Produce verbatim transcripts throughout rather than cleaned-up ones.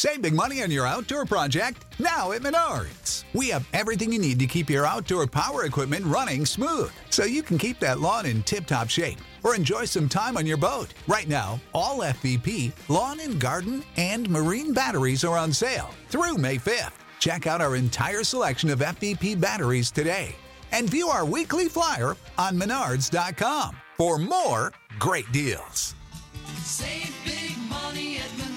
Save big money on your outdoor project now at Menards. We have everything you need to keep your outdoor power equipment running smooth so you can keep that lawn in tip-top shape or enjoy some time on your boat. Right now, all F V P, lawn and garden, and marine batteries are on sale through May fifth. Check out our entire selection of F V P batteries today and view our weekly flyer on menards dot com for more great deals. Save big money at Menards.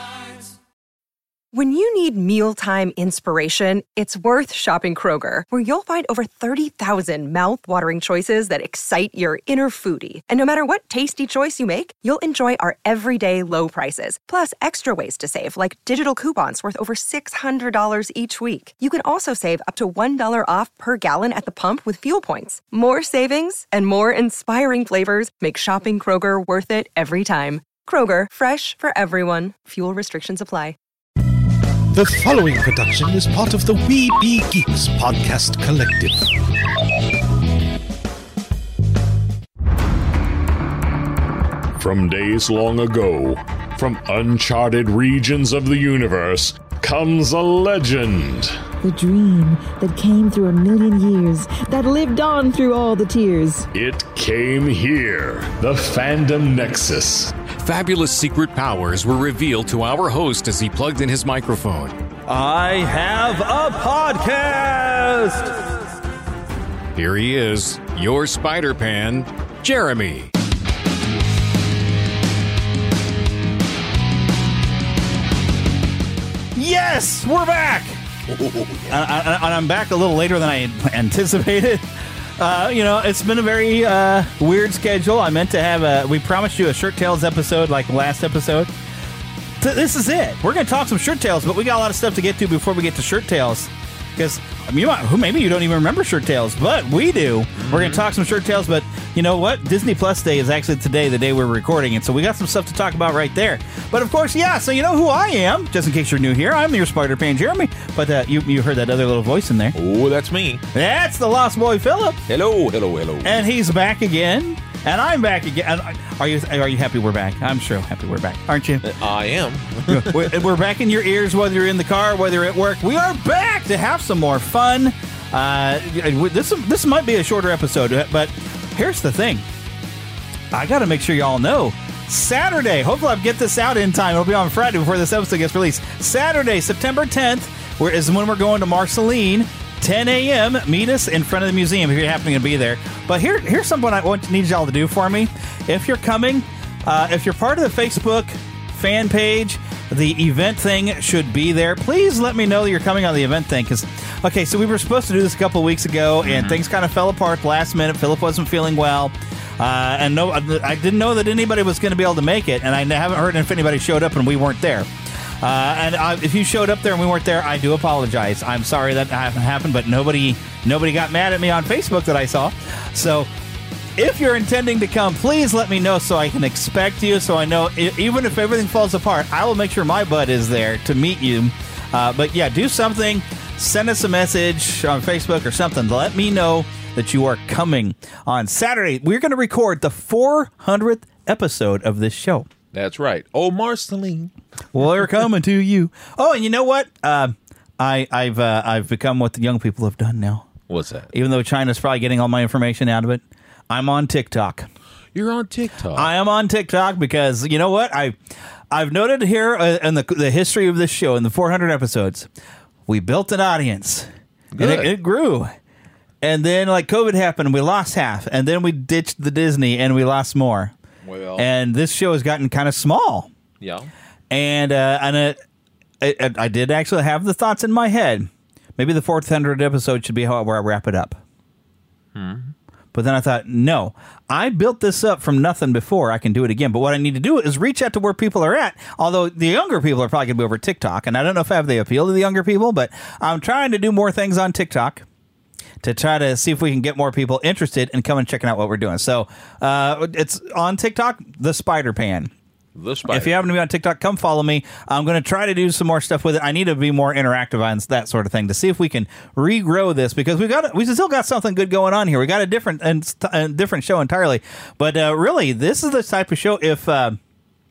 When you need mealtime inspiration, it's worth shopping Kroger, where you'll find over thirty thousand mouth-watering choices that excite your inner foodie. And no matter what tasty choice you make, you'll enjoy our everyday low prices, plus extra ways to save, like digital coupons worth over six hundred dollars each week. You can also save up to one dollar off per gallon at the pump with fuel points. More savings and more inspiring flavors make shopping Kroger worth it every time. Kroger, fresh for everyone. Fuel restrictions apply. The following production is part of the We Be Geeks podcast collective. From days long ago, from uncharted regions of the universe, comes a legend. The dream that came through a million years, that lived on through all the tears. It came here, the Fandom Nexus. Fabulous secret powers were revealed to our host as he plugged in his microphone. I have a podcast! Here he is, your Spider-Pan, Jeremy. Yes, we're back! And I'm back a little later than I anticipated. Uh, you know, it's been a very uh, weird schedule. I meant to have a... We promised you a Shirt Tales episode like last episode. So this is it. We're going to talk some Shirt Tales, but we got a lot of stuff to get to before we get to Shirt Tales. Because, I mean, you might, maybe you don't even remember Shirt Tales, but we do. Mm-hmm. We're going to talk some Shirt Tales, but you know what? Disney Plus Day is actually today, the day we're recording it, so we got some stuff to talk about right there. But of course, yeah, so you know who I am, just in case you're new here. I'm your Spider-Pan Jeremy, but uh, you, you heard that other little voice in there. Oh, that's me. That's the Lost Boy Philip. Hello, hello, hello. And he's back again. And I'm back again. Are you Are you happy we're back? I'm sure happy we're back, aren't you? I am. we're, we're back in your ears, whether you're in the car, whether you're at work. We are back to have some more fun. Uh, this this might be a shorter episode, but here's the thing. I got to make sure y'all know. Saturday, hopefully I'll get this out in time. It'll be on Friday before this episode gets released. Saturday, September tenth, where is when we're going to Marceline. ten a.m. Meet us in front of the museum if you're happening to be there. But here, here's something I want need y'all to do for me. If you're coming, uh, if you're part of the Facebook fan page, the event thing should be there. Please let me know that you're coming on the event thing. Because, okay, so we were supposed to do this a couple of weeks ago, and mm-hmm. things kind of fell apart last minute. Philip wasn't feeling well. Uh, and no, I didn't know that anybody was going to be able to make it. And I haven't heard if anybody showed up and we weren't there. Uh, and uh, if you showed up there and we weren't there, I do apologize. I'm sorry that happened, but nobody nobody got mad at me on Facebook that I saw. So if you're intending to come, please let me know so I can expect you, so I know even if everything falls apart, I will make sure my butt is there to meet you. Uh, but yeah, do something. Send us a message on Facebook or something. Let me know that you are coming on Saturday. We're going to record the four hundredth episode of this show. That's right. Oh, Marceline. Well, they're coming to you. Oh, and you know what? Uh, I, I've uh, I've become what the young people have done now. What's that? Even though China's probably getting all my information out of it, I'm on TikTok. You're on TikTok. I am on TikTok because, you know what? I, I've noted here uh, in the, the history of this show, in the four hundred episodes, we built an audience. Good. And it, it grew. And then, like, COVID happened, and we lost half. And then we ditched the Disney, and we lost more. Well, and this show has gotten kind of small. Yeah. And uh, and it, it, I did actually have the thoughts in my head. Maybe the four hundredth episode should be how where I wrap it up. Hmm. But then I thought, no, I built this up from nothing before. I can do it again. But what I need to do is reach out to where people are at. Although the younger people are probably going to be over TikTok. And I don't know if I have the appeal to the younger people, but I'm trying to do more things on TikTok to try to see if we can get more people interested in coming and checking out what we're doing. So uh, it's on TikTok, The Spider-Pan. The Spider. If you happen to be on TikTok, come follow me. I'm going to try to do some more stuff with it. I need to be more interactive on that sort of thing to see if we can regrow this, because we got we still got something good going on here. We got a different and a different show entirely. But uh, really, this is the type of show. If uh,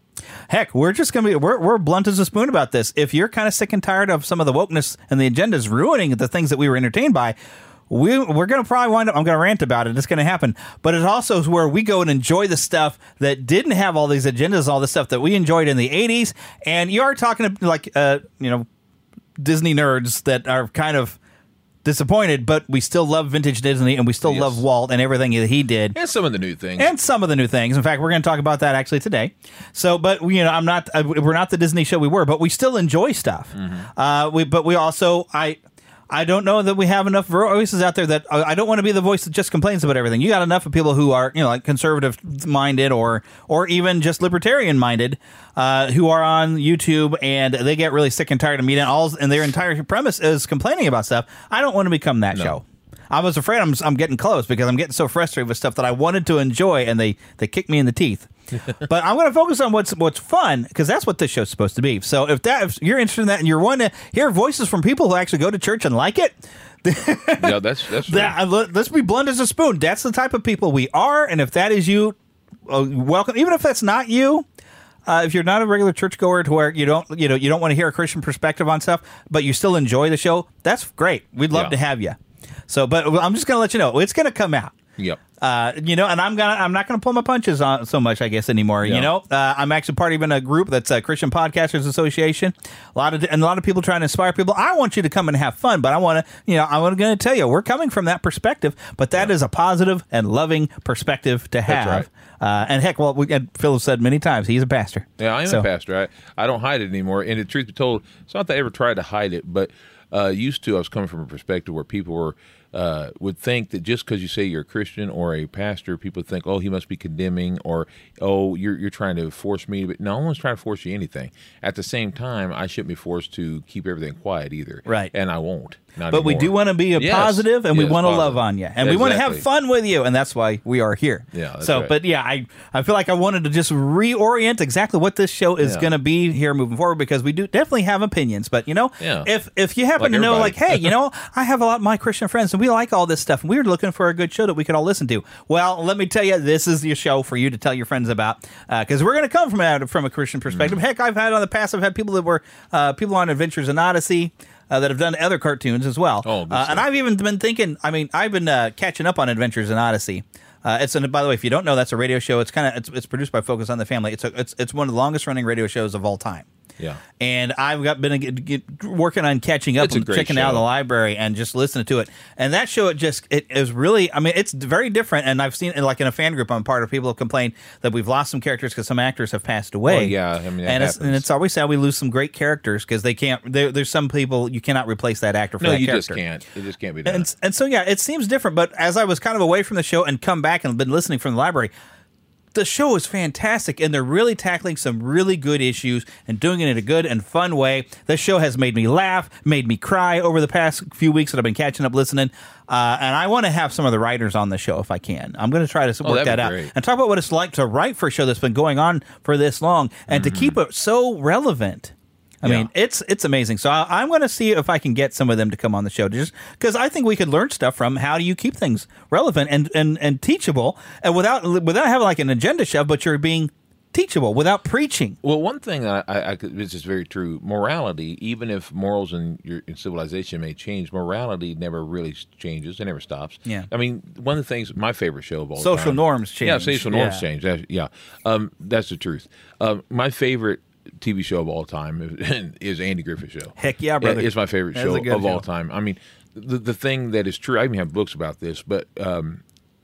Heck, we're just going to be, we're, we're blunt as a spoon about this. If you're kind of sick and tired of some of the wokeness and the agendas ruining the things that we were entertained by, we, we're going to probably wind up, I'm going to rant about it. It's going to happen. But it also is where we go and enjoy the stuff that didn't have all these agendas, all the stuff that we enjoyed in the eighties. And you are talking to, like, uh, you know, Disney nerds that are kind of disappointed, but we still love vintage Disney, and we still Yes. love Walt and everything that he did. And some of the new things. And some of the new things. In fact, we're going to talk about that actually today. So, but you know, I'm not. Uh, we're not the Disney show we were, but we still enjoy stuff. Mm-hmm. Uh, we, but we also, I, I don't know that we have enough voices out there that uh, I don't want to be the voice that just complains about everything. You got enough of people who are, you know, like conservative minded or, or even just libertarian minded, uh, who are on YouTube and they get really sick and tired of me and all, and their entire premise is complaining about stuff. I don't want to become that No. show. I was afraid I'm I'm getting close because I'm getting so frustrated with stuff that I wanted to enjoy, and they, they kick me in the teeth. But I'm going to focus on what's what's fun, because that's what this show's supposed to be. So if that if you're interested in that and you're wanting to hear voices from people who actually go to church and like it, yeah, that's that's true. that, uh, let's be blunt as a spoon. That's the type of people we are, and if that is you, uh, welcome. Even if that's not you. Uh, if you're not a regular churchgoer to where you don't, you know, you don't want to hear a Christian perspective on stuff, but you still enjoy the show, that's great. We'd love Yeah. to have you. So, but I'm just going to let you know it's going to come out. Yep. Uh, you know, and I'm gonna I'm not gonna pull my punches on so much, I guess, anymore. Yeah. You know, uh, I'm actually part of a group that's a Christian Podcasters Association. A lot of and a lot of people trying to inspire people. I want you to come and have fun, but I want to, you know, I'm going to tell you we're coming from that perspective. But that Yeah. is a positive and loving perspective to have. That's Uh, and heck, well, we and Phil has said many times he's a pastor. Yeah, I am So- a pastor. I, I don't hide it anymore. And the truth be told, it's not that I ever tried to hide it, but uh, used to, I was coming from a perspective where people were uh, would think that just because you say you're a Christian or a pastor, people think, oh, he must be condemning, or oh, you're you're trying to force me. But no one's trying to force you anything. At the same time, I shouldn't be forced to keep everything quiet either. Right. And I won't. Not But we anymore. do want to be a Yes. positive, and we Yes, want to positive. love on you, and we want to have Exactly. fun with you, and that's why we are here. Yeah, that's so, right. but yeah, I I feel like I wanted to just reorient exactly what this show is Yeah. going to be here moving forward, because we do definitely have opinions. But you know, Yeah. if if you happen Like to know, everybody. like, hey, you know, I have a lot of my Christian friends, and we like all this stuff, and we were looking for a good show that we could all listen to. Well, let me tell you, this is your show for you to tell your friends about, because we're going to come from a, from a Christian perspective. Mm. Heck, I've had on the past, I've had people that were uh, people on Adventures in Odyssey. Uh, that have done other cartoons as well. Oh, good uh, stuff. and I've even been thinking, I mean, I've been uh, catching up on Adventures in Odyssey. Uh, it's and by the way, if you don't know, that's a radio show. It's kind of it's, it's produced by Focus on the Family. It's a, it's it's one of the longest running radio shows of all time. Yeah. And I've got been get, get, working on catching up It's a and great checking out show. the library and just listening to it. And that show, it just it is really, I mean, it's very different. And I've seen it like in a fan group I'm part of. People have complained that we've lost some characters because some actors have passed away. Oh, yeah, I mean, that and it's, and happens. it's always sad we lose some great characters because they can't. There, there's some people you cannot replace that actor for No, that you character. just can't. It just can't be done. And, and so, yeah, it seems different. But as I was kind of away from the show and come back and been listening from the library, the show is fantastic, and they're really tackling some really good issues and doing it in a good and fun way. This show has made me laugh, made me cry over the past few weeks that I've been catching up listening. Uh, and I want to have some of the writers on the show if I can. I'm going to try to Oh, work that'd that be out great. and talk about what it's like to write for a show that's been going on for this long and Mm-hmm. to keep it so relevant. I Yeah. mean, it's it's amazing. So I, I'm going to see if I can get some of them to come on the show, just because I think we could learn stuff from how do you keep things relevant and, and, and teachable, and without without having like an agenda shove, but you're being teachable without preaching. Well, one thing that I, I, I could, this is very true. Morality, even if morals in your in civilization may change, morality never really changes. It never stops. Yeah. I mean, one of the things, my favorite show of all Social time. norms change. Yeah, social norms Yeah. change. That, yeah, um, that's the truth. Um, my favorite T V show of all time is Andy Griffith Show. Heck yeah, brother. It's my favorite That's show a good of all show. time. I mean, the the thing that is true. I even have books about this, but um,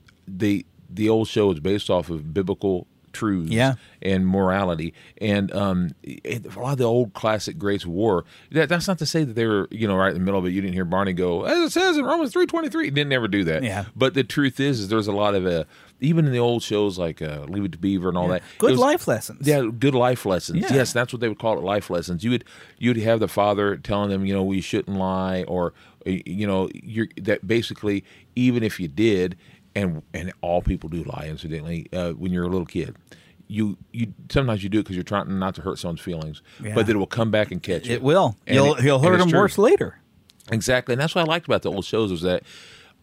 the the old show is based off of biblical truths Yeah. and morality, and um, it, a lot of the old classic greats of war. That, that's not to say that they were, you know, right in the middle of it. You didn't hear Barney go, as it says in Romans three twenty three. He didn't ever do that. Yeah. But the truth is, is there's a lot of uh, even in the old shows like uh, Leave It to Beaver and all that. Good it was- life lessons. Yeah, good life lessons. Yeah. Yes, that's what they would call it, life lessons. You would you'd have the father telling them, you know, we shouldn't lie, or uh, you know, you're that basically even if you did, and and all people do lie, incidentally, uh, when you're a little kid. You you sometimes you do it because you're trying not to hurt someone's feelings, Yeah. but it will come back and catch you. It will. And You'll it- you'll and hurt it's them true. worse later. Exactly, and that's what I liked about the old shows was that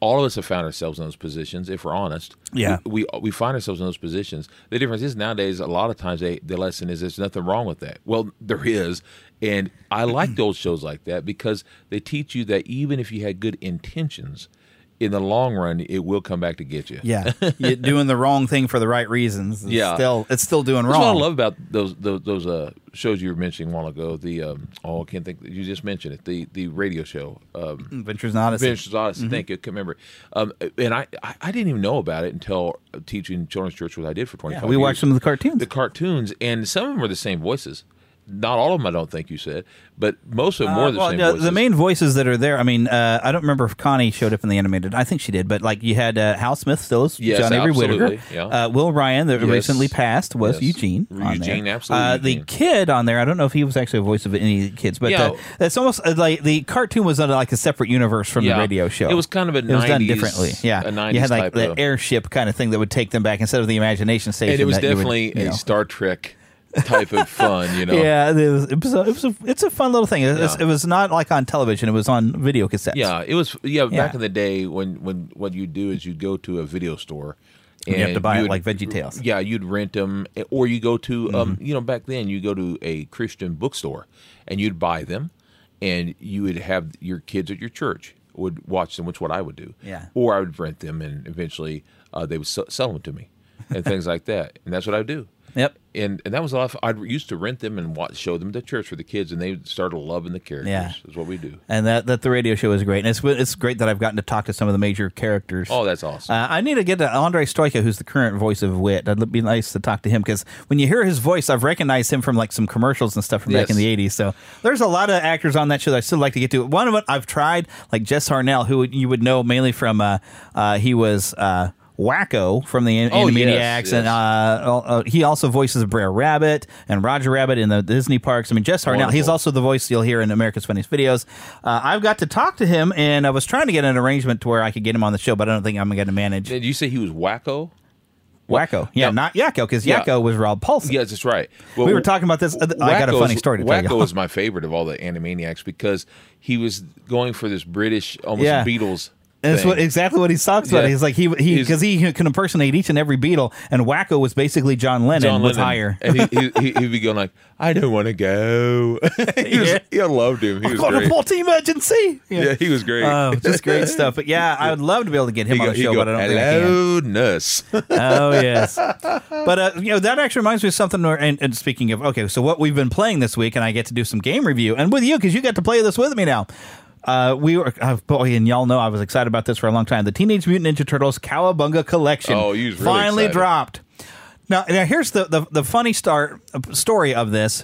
all of us have found ourselves in those positions. If we're honest, Yeah. we we, we find ourselves in those positions. The difference is nowadays, a lot of times, they, the lesson is there's nothing wrong with that. Well, there is, and I like those shows like that because they teach you that even if you had good intentions, in the long run, it will come back to get you. Yeah, you're doing the wrong thing for the right reasons. It's Yeah. still it's still doing That's wrong. what I love about those those, those uh, shows you were mentioning a while ago. The um, oh, I can't think. You just mentioned it. The the radio show. Um, Adventures in Odyssey. Adventures in Odyssey. Thank you. I can't remember. Um, and I, I I didn't even know about it until teaching children's church, what I did for twenty-five Yeah, we years. watched some of the cartoons. The cartoons, and some of them were the same voices. Not all of them, I don't think you said, but most of them were Uh, the well, same no, voices. the main voices that are there. I mean, uh, I don't remember if Connie showed up in the animated. I think she did, but like you had uh, Hal Smith still as Yes, John Avery absolutely, Whittaker. yeah. Uh, Will Ryan, that Yes. recently passed, was Yes. Eugene. on Eugene, there. absolutely, Uh, the Eugene. kid on there, I don't know if he was actually a voice of any of the kids, but Yeah. uh, it's almost uh, like the cartoon was under like a separate universe from Yeah. the radio show. It was kind of a It was done nineties differently. Yeah, a you nineties had like type the of- airship kind of thing that would take them back instead of the imagination station. and it was that you would, definitely you a know. Star Trek type of fun, you know. Yeah, it was. It was, a, it was a, it's a fun little thing. It, was, Yeah. it was not like on television. It was on video cassettes. Yeah, it was. Yeah, Yeah. back in the day when, when what you do is you go to a video store, And you have to buy it you'd- like VeggieTales. Yeah, you'd rent them, or you go to um, you know, back then you go to a Christian bookstore and you'd buy them, and you would have your kids at your church would watch them, which is what I would do. Yeah. Or I would rent them, and eventually uh, they would s- sell them to me, and things like that, and that's what I would do. Yep. And and that was a lot. Of, I used to rent them and watch, show them to church for the kids, and they started loving the characters. Yeah. Is what we do. And that, that the radio show is great. And it's it's great that I've gotten to talk to some of the major characters. Oh, that's awesome. Uh, I need to get to Andre Stoika, who's the current voice of Wit. It'd be nice to talk to him because when you hear his voice, I've recognized him from like some commercials and stuff from back Yes. in the eighties. So there's a lot of actors on that show that I still like to get to. One of them I've tried, like Jess Harnell, who you would know mainly from uh, uh, he was. Uh, Wacko from the Oh, Animaniacs, yes, and yes. uh, uh, he also voices Brer Rabbit and Roger Rabbit in the Disney parks. I mean, Jess Harnell, Wonderful. he's also the voice you'll hear in America's Funniest Videos. Uh, I've got to talk to him, and I was trying to get an arrangement to where I could get him on the show, but I don't think I'm going to manage. Did you say he was Wacko? Wacko, yeah, No. not Yakko, because Yeah. Yakko was Rob Paulson. Yes, that's right. Well, We were talking about this. I got a Wacko's- funny story to tell you. Wacko is my favorite of all the Animaniacs because he was going for this British, almost Yeah. Beatles. And that's thing. what, exactly what he talks about. Yeah. He's like he he He's- because he can impersonate each and every Beatle, and Wacko was basically John Lennon John with Lennon. higher. and he, he, he, he'd be going like, "I don't want to go." he was, Yeah. yeah, I loved him. He I've was got a great. faulty emergency. Yeah, he was great. Oh, just great stuff. But yeah, I would love to be able to get him He on go- the he show, go, but I don't think I can. Hello, nurse. Oh yes, but uh, you know that actually reminds me of something. Where, and, and speaking of, okay, so what we've been playing this week, and I get to do some game review, and with you because you got to play this with me now. Uh, we were uh, boy, and y'all know I was excited about this for a long time. The Teenage Mutant Ninja Turtles Cowabunga Collection. Oh, you was really finally excited. dropped. Now, now here's the, the the funny start uh, story of this.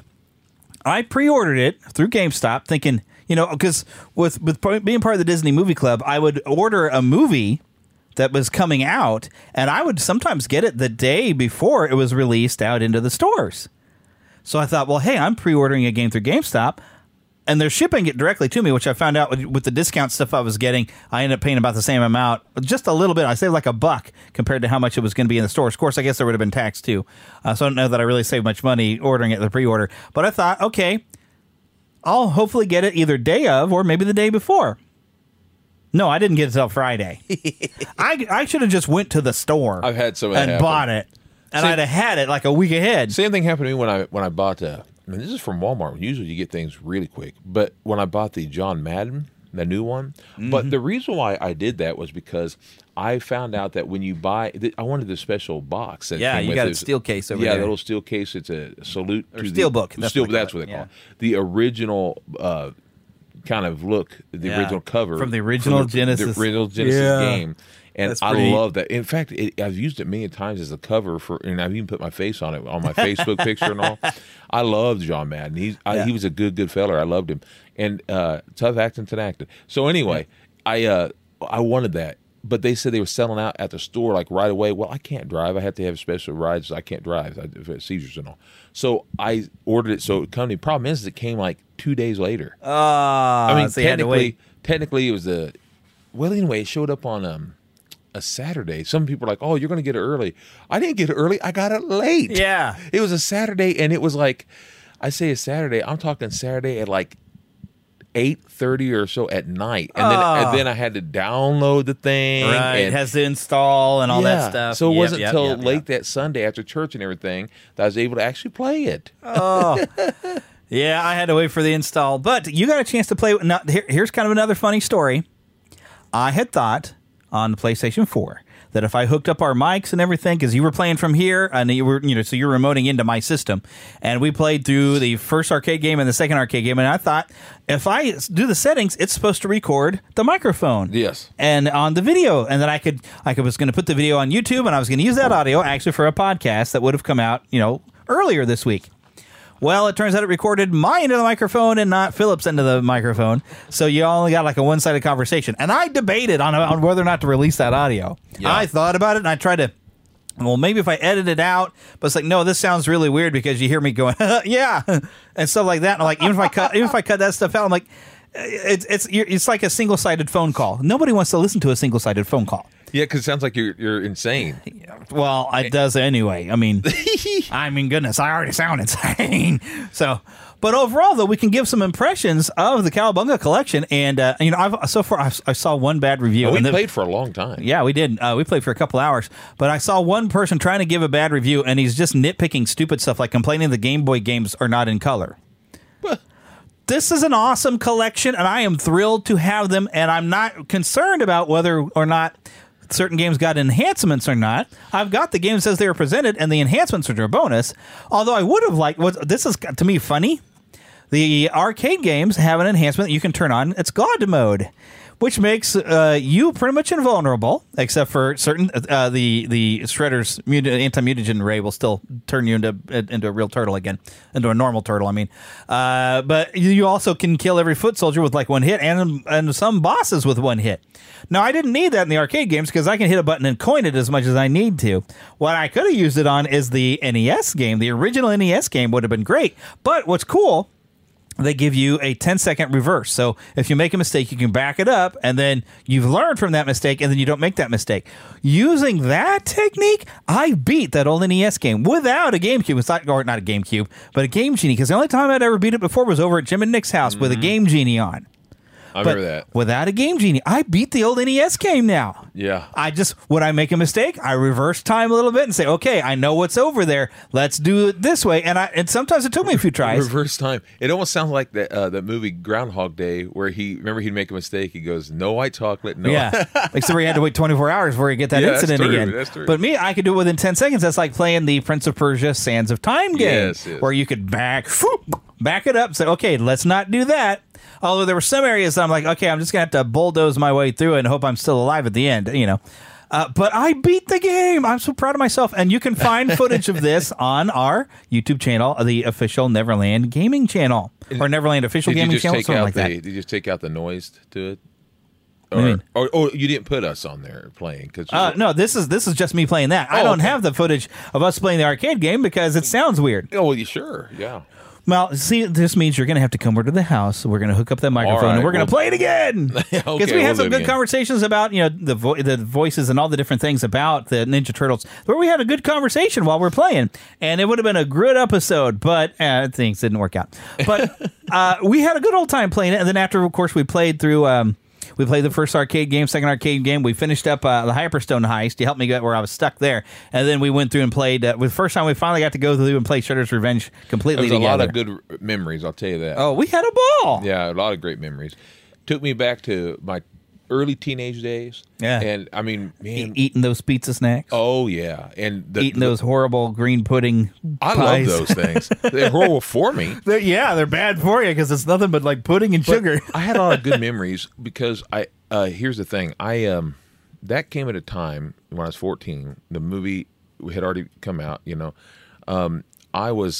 I pre-ordered it through GameStop, thinking, you know, because with with p- being part of the Disney Movie Club, I would order a movie that was coming out, and I would sometimes get it the day before it was released out into the stores. So I thought, well, hey, I'm pre-ordering a game through GameStop, and they're shipping it directly to me, which I found out with, with the discount stuff I was getting, I ended up paying about the same amount, just a little bit. I saved like a buck compared to how much it was going to be in the stores. Of course, I guess there would have been tax too. Uh, so I don't know that I really saved much money ordering it the pre-order. But I thought, okay, I'll hopefully get it either day of or maybe the day before. No, I didn't get it until Friday. I, I should have just went to the store I've had some of that and happen. bought it. And See- I'd have had it like a week ahead. Same thing happened to me when I when I bought. Uh, I mean, this is from Walmart. Usually, you get things really quick. But when I bought the John Madden, the new one, Mm-hmm. but the reason why I did that was because I found out that when you buy, th- I wanted the special box. That Yeah, came you with got it. a steel case over yeah, there. the little steel case. It's a salute Or to steel the, book, that's Steel, what they that's call what it, they call yeah. it. The original. Uh, kind of look, the Yeah, original cover from the original the, Genesis. the original Genesis Yeah. game. And That's I pretty neat. love that. In fact, it, I've used it many times as a cover for, and I've even put my face on it on my Facebook picture and all. I loved John Madden. He's I, Yeah. he was a good good feller. I loved him, and uh, tough acting, tough acting. So anyway, I uh, I wanted that, but they said they were selling out at the store like right away. Well, I can't drive. I have to have special rides. I can't drive. I have seizures and all. So I ordered it. So it come to me. Problem is, it came like two days later. Ah, I mean, so you had to technically, wait. technically, it was a. Well, anyway, it showed up on um, a Saturday. Some people are like, "Oh, you're going to get it early." I didn't get it early. I got it late. Yeah. it was a Saturday, and it was like, I say a Saturday. I'm talking Saturday at like eight thirty or so at night, and Oh. then and then I had to download the thing. Right, and, it has to install and all yeah. that stuff. So it Yep, wasn't yep, until yep, late yep. that Sunday after church and everything that I was able to actually play it. Oh, yeah, I had to wait for the install. But you got a chance to play. Now, here, here's kind of another funny story. I had thought on the PlayStation four that if I hooked up our mics and everything, because you were playing from here, and you were, you know, so you're remoting into my system, and we played through the first arcade game and the second arcade game, and I thought if I do the settings, it's supposed to record the microphone, Yes. and on the video, and then I could, I could, was going to put the video on YouTube, and I was going to use that audio actually for a podcast that would have come out, you know, earlier this week. Well, it turns out it recorded my end of the microphone and not Philip's end of the microphone. So you only got like a one-sided conversation. And I debated on, on whether or not to release that audio. Yeah. I thought about it and I tried to, well, maybe if I edit it out, but it's like, no, this sounds really weird because you hear me going, yeah, and stuff like that. And I'm like, even if I cut, even if I cut that stuff out, I'm like, it's it's it's like a single-sided phone call. Nobody wants to listen to a single-sided phone call. Yeah, because it sounds like you're you're insane. Well, it does anyway. I mean, I mean, goodness, I already sound insane. So, but overall, though, we can give some impressions of the Cowabunga collection. And, uh, you know, I've, so far, I've, I saw one bad review. Oh, we and the- played for a long time. Yeah, we did. Uh, we played for a couple hours. But I saw one person trying to give a bad review, and he's just nitpicking stupid stuff, like complaining the Game Boy games are not in color. This is an awesome collection, and I am thrilled to have them, and I'm not concerned about whether or not certain games got enhancements or not. I've got the games as they were presented, and the enhancements are a bonus. Although I would have liked, what this is to me funny, the arcade games have an enhancement that you can turn on. It's God mode, which makes uh, you pretty much invulnerable, except for certain uh, the the Shredder's mut- anti-mutagen ray will still turn you into into a real turtle again, into a normal turtle. I mean, uh, but you also can kill every foot soldier with like one hit, and and some bosses with one hit. Now, I didn't need that in the arcade games because I can hit a button and coin it as much as I need to. What I could have used it on is the N E S game. The original N E S game would have been great. But what's cool, they give you a ten second reverse. So if you make a mistake, you can back it up, and then you've learned from that mistake, and then you don't make that mistake. Using that technique, I beat that old N E S game without a GameCube. It's not, or not a GameCube, but a Game Genie, because the only time I'd ever beat it before was over at Jim and Nick's house mm-hmm. with a Game Genie on. I but remember that. Without a Game Genie, I beat the old N E S game now. Yeah. I just, when I make a mistake, I reverse time a little bit and say, okay, I know what's over there. Let's do it this way. And I and sometimes it took me a few tries. Reverse time. It almost sounds like that uh, that movie Groundhog Day, where he remember he'd make a mistake. He goes, "No white chocolate, no." Yeah. Except where he had to wait twenty-four hours before he get that Yeah, that's incident true, again. that's true. But me, I could do it within ten seconds. That's like playing the Prince of Persia Sands of Time game, Yes, yes. where you could back, whoop, back it up. Say, okay, let's not do that. Although there were some areas that I'm like, okay, I'm just going to have to bulldoze my way through it and hope I'm still alive at the end, you know. Uh, but I beat the game. I'm so proud of myself. And you can find footage of this on our YouTube channel, the official Neverland Gaming channel, or Neverland Official Did you Gaming just channel, take something out like the, that. Did you just take out the noise to it? What do you Or, mean? or, or you didn't put us on there playing? Cause Uh, no, this is this is just me playing that. I Oh, don't okay. have the footage of us playing the arcade game because it sounds weird. Oh, well, you sure? Yeah. Well, see, this means you're going to have to come over to the house. We're going to hook up that microphone right, and we're going to well- play it again. Because Okay, we we'll had some do it good again. conversations about, you know, the vo- the voices and all the different things about the Ninja Turtles, where we had a good conversation while we're playing. And it would have been a good episode, but uh, things didn't work out. But uh, we had a good old time playing it. And then after, of course, we played through... Um, We played the first arcade game, second arcade game. We finished up uh, the Hyperstone heist. You helped me get where I was stuck there. And then we went through and played. Uh, the first time we finally got to go through and play Shredder's Revenge completely There was a together. lot of good memories, I'll tell you that. Oh, we had a ball. Yeah, a lot of great memories. Took me back to my early teenage days. Yeah. And, I mean, man. E- eating those pizza snacks. Oh, yeah. And the, Eating the- those horrible green pudding I pies. love those things. They're horrible for me. They're, yeah, they're bad for you because it's nothing but like pudding and But sugar. I had a lot of good memories because I. Uh, here's the thing. I um, that came at a time when I was fourteen. The movie had already come out. You know, um, I was.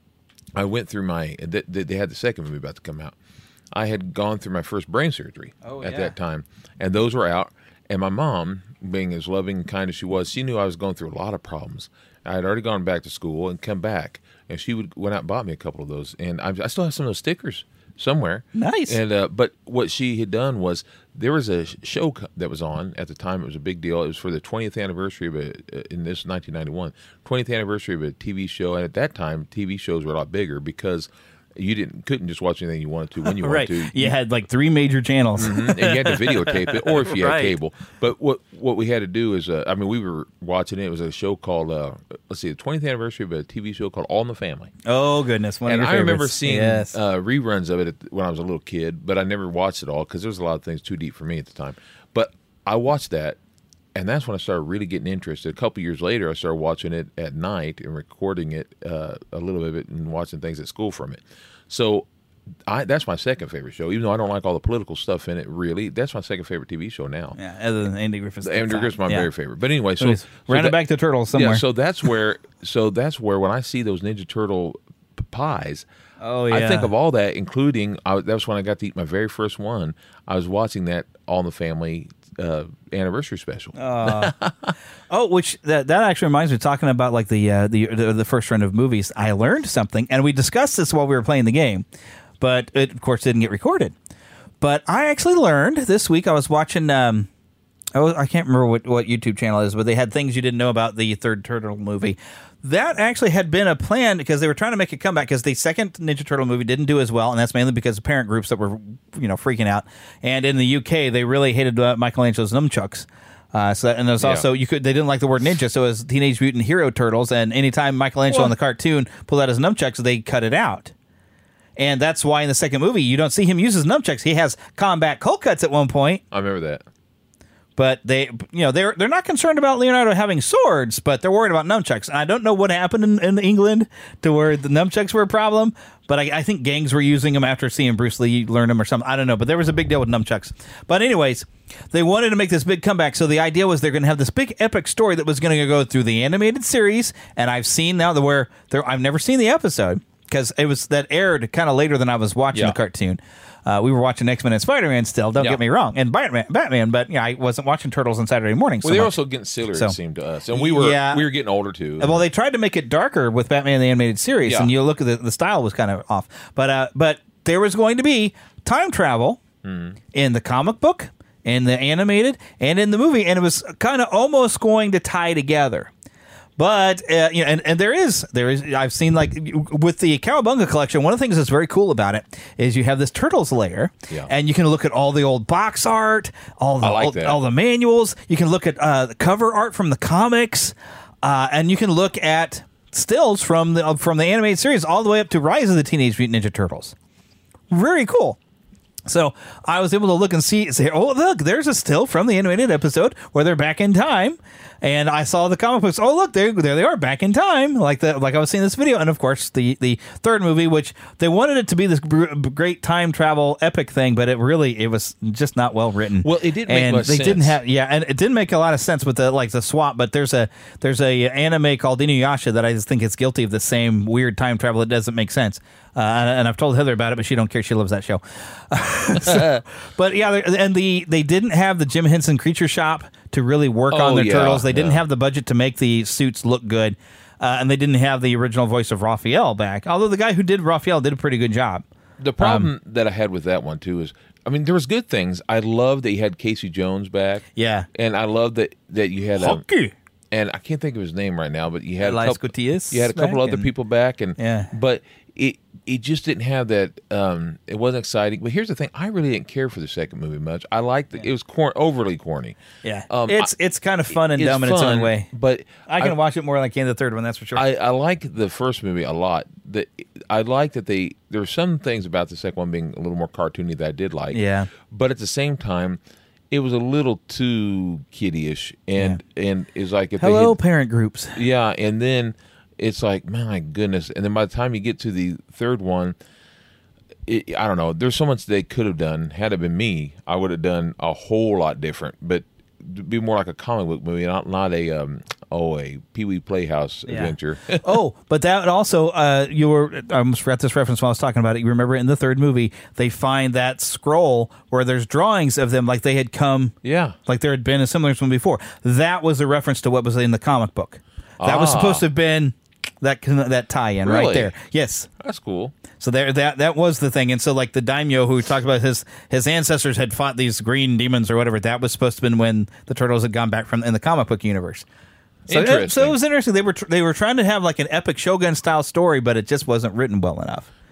I went through my. They, they had the second movie about to come out. I had gone through my first brain surgery Oh, at yeah. that time, and those were out. And my mom, being as loving and kind as she was, she knew I was going through a lot of problems. I had already gone back to school and come back, and she would went out and bought me a couple of those, and I, I still have some of those stickers somewhere. Nice. And uh, but what she had done was there was a show co- that was on at the time. It was a big deal. It was for the twentieth anniversary of a uh, in this nineteen ninety-one twentieth anniversary of a T V show. And at that time, T V shows were a lot bigger because you didn't couldn't just watch anything you wanted to when you right. wanted to. You had like three major channels, mm-hmm. and you had to videotape it, or if you had Right. cable. But what what we had to do is, uh, I mean, we were watching it. It was a show called, uh, let's see, the twentieth anniversary of a T V show called All in the Family. Oh goodness! One and of your I remember favorites. seeing Yes. uh, reruns of it at, when I was a little kid, but I never watched it all because there was a lot of things too deep for me at the time. But I watched that. And that's when I started really getting interested. A couple years later, I started watching it at night and recording it uh, a little bit of it and watching things at school from it. So I, that's my second favorite show. Even though I don't like all the political stuff in it, really, that's my second favorite T V show now. Yeah, other than Andy Griffith's. Andy Griffith's my yeah. very favorite. But anyway, so, Anyways, so round it that- back to Turtles somewhere. Yeah, so that's where. So that's where when I see those Ninja Turtle p- pies. Oh yeah. I think of all that, including I, that was when I got to eat my very first one. I was watching that All in the Family uh, anniversary special. Uh, oh, which that that actually reminds me, talking about like the, uh, the the the first run of movies. I learned something, and we discussed this while we were playing the game, but it of course didn't get recorded. But I actually learned this week. I was watching. Um, I, was, I can't remember what, what YouTube channel it is, but they had things you didn't know about the third Turtle movie. That actually had been a plan because they were trying to make a comeback because the second Ninja Turtle movie didn't do as well, and that's mainly because of parent groups that were, you know, freaking out. And in the U K, they really hated uh, Michelangelo's nunchucks. Uh, so that, and there's Yeah. also you could they didn't like the word ninja, so it was Teenage Mutant Hero Turtles. And anytime Michelangelo in the cartoon pulled out his nunchucks, they cut it out. And that's why in the second movie you don't see him use his nunchucks. He has combat cold cuts at one point. I remember that. But they, you know, they're they're not concerned about Leonardo having swords, but they're worried about nunchucks. And I don't know what happened in, in England to where the nunchucks were a problem, but I, I think gangs were using them after seeing Bruce Lee learn them or something. I don't know, but there was a big deal with nunchucks. But anyways, they wanted to make this big comeback, so the idea was they're going to have this big epic story that was going to go through the animated series. And I've seen now the where there, I've never seen the episode because it was that aired kind of later than I was watching Yeah. the cartoon. Uh, we were watching X-Men and Spider-Man still, don't Yeah. get me wrong, and Batman, Batman, but yeah, I wasn't watching Turtles on Saturday morning. So Well, they were much. also getting sillier, So- it seemed to us, and we were Yeah. we were getting older too. Well, they tried to make it darker with Batman the Animated Series, Yeah. and you look at the, the style was kind of off. But uh, but there was going to be time travel Mm-hmm. in the comic book, in the animated, and in the movie, and it was kind of almost going to tie together. But uh, you know, and, and there is there is I've seen like with the Cowabunga collection. One of the things that's very cool about it is you have this Turtles layer, Yeah. and you can look at all the old box art, all the I like all, that. all the manuals. You can look at uh, the cover art from the comics, uh, and you can look at stills from the from the animated series all the way up to Rise of the Teenage Mutant Ninja Turtles. Very cool. So I was able to look and see, say, oh, look, there's a still from the animated episode where they're back in time. And I saw the comic books. Oh, look, there, there they are, back in time, like the like I was seeing this video. And of course, the the third movie, which they wanted it to be this gr- great time travel epic thing, but it really it was just not well written. Well, it didn't make and much they didn't sense. have yeah, and it didn't make a lot of sense with the like the swap. But there's a there's a anime called Inuyasha that I just think it's guilty of the same weird time travel. It doesn't make sense. Uh, and I've told Heather about it, but she don't care. She loves that show. So, but yeah, they- and the they didn't have the Jim Henson Creature Shop to really work Oh, on their yeah, turtles. They didn't yeah. have the budget to make the suits look good, uh, and they didn't have the original voice of Raphael back. Although the guy who did Raphael did a pretty good job. The problem Um, that I had with that one too is, I mean, there was good things. I love that you had Casey Jones back. Yeah. and I love that that you had um, Hockey. and I can't think of his name right now, but you had Elias a couple, Gutierrez you had a couple back other and- people back, and Yeah. but it it just didn't have that. Um, it wasn't exciting. But here's the thing: I really didn't care for the second movie much. I liked it. It was cor- overly corny. Yeah, Um, it's I- it's kind of fun and it's dumb in its own fun, way. but I can I- watch it more than I can the third one. That's for sure. I, I like the first movie a lot. That I like that they there were some things about the second one being a little more cartoony that I did like. Yeah. but at the same time, it was a little too kiddie-ish, and and it's like if Hello, they had, parent groups. yeah, and then it's like my goodness, and then by the time you get to the third one, it, I don't know. There's so much they could have done. Had it been me, I would have done a whole lot different, but. It'd be more like a comic book movie, not not a um oh a Pee Wee Playhouse Yeah. adventure. Oh, but that also, uh, you were, I almost forgot this reference while I was talking about it. You remember in the third movie, they find that scroll where there's drawings of them like they had come, Yeah. like there had been a similar one before. That was a reference to what was in the comic book. That was Ah. supposed to have been that that tie-in right Really? there. Yes. That's cool. So there, that that was the thing, and so like the daimyo who talked about his his ancestors had fought these green demons or whatever. That was supposed to have been when the turtles had gone back from in the comic book universe. So, Interesting. so it was interesting. They were tr- they were trying to have like an epic Shogun style story, but it just wasn't written well enough.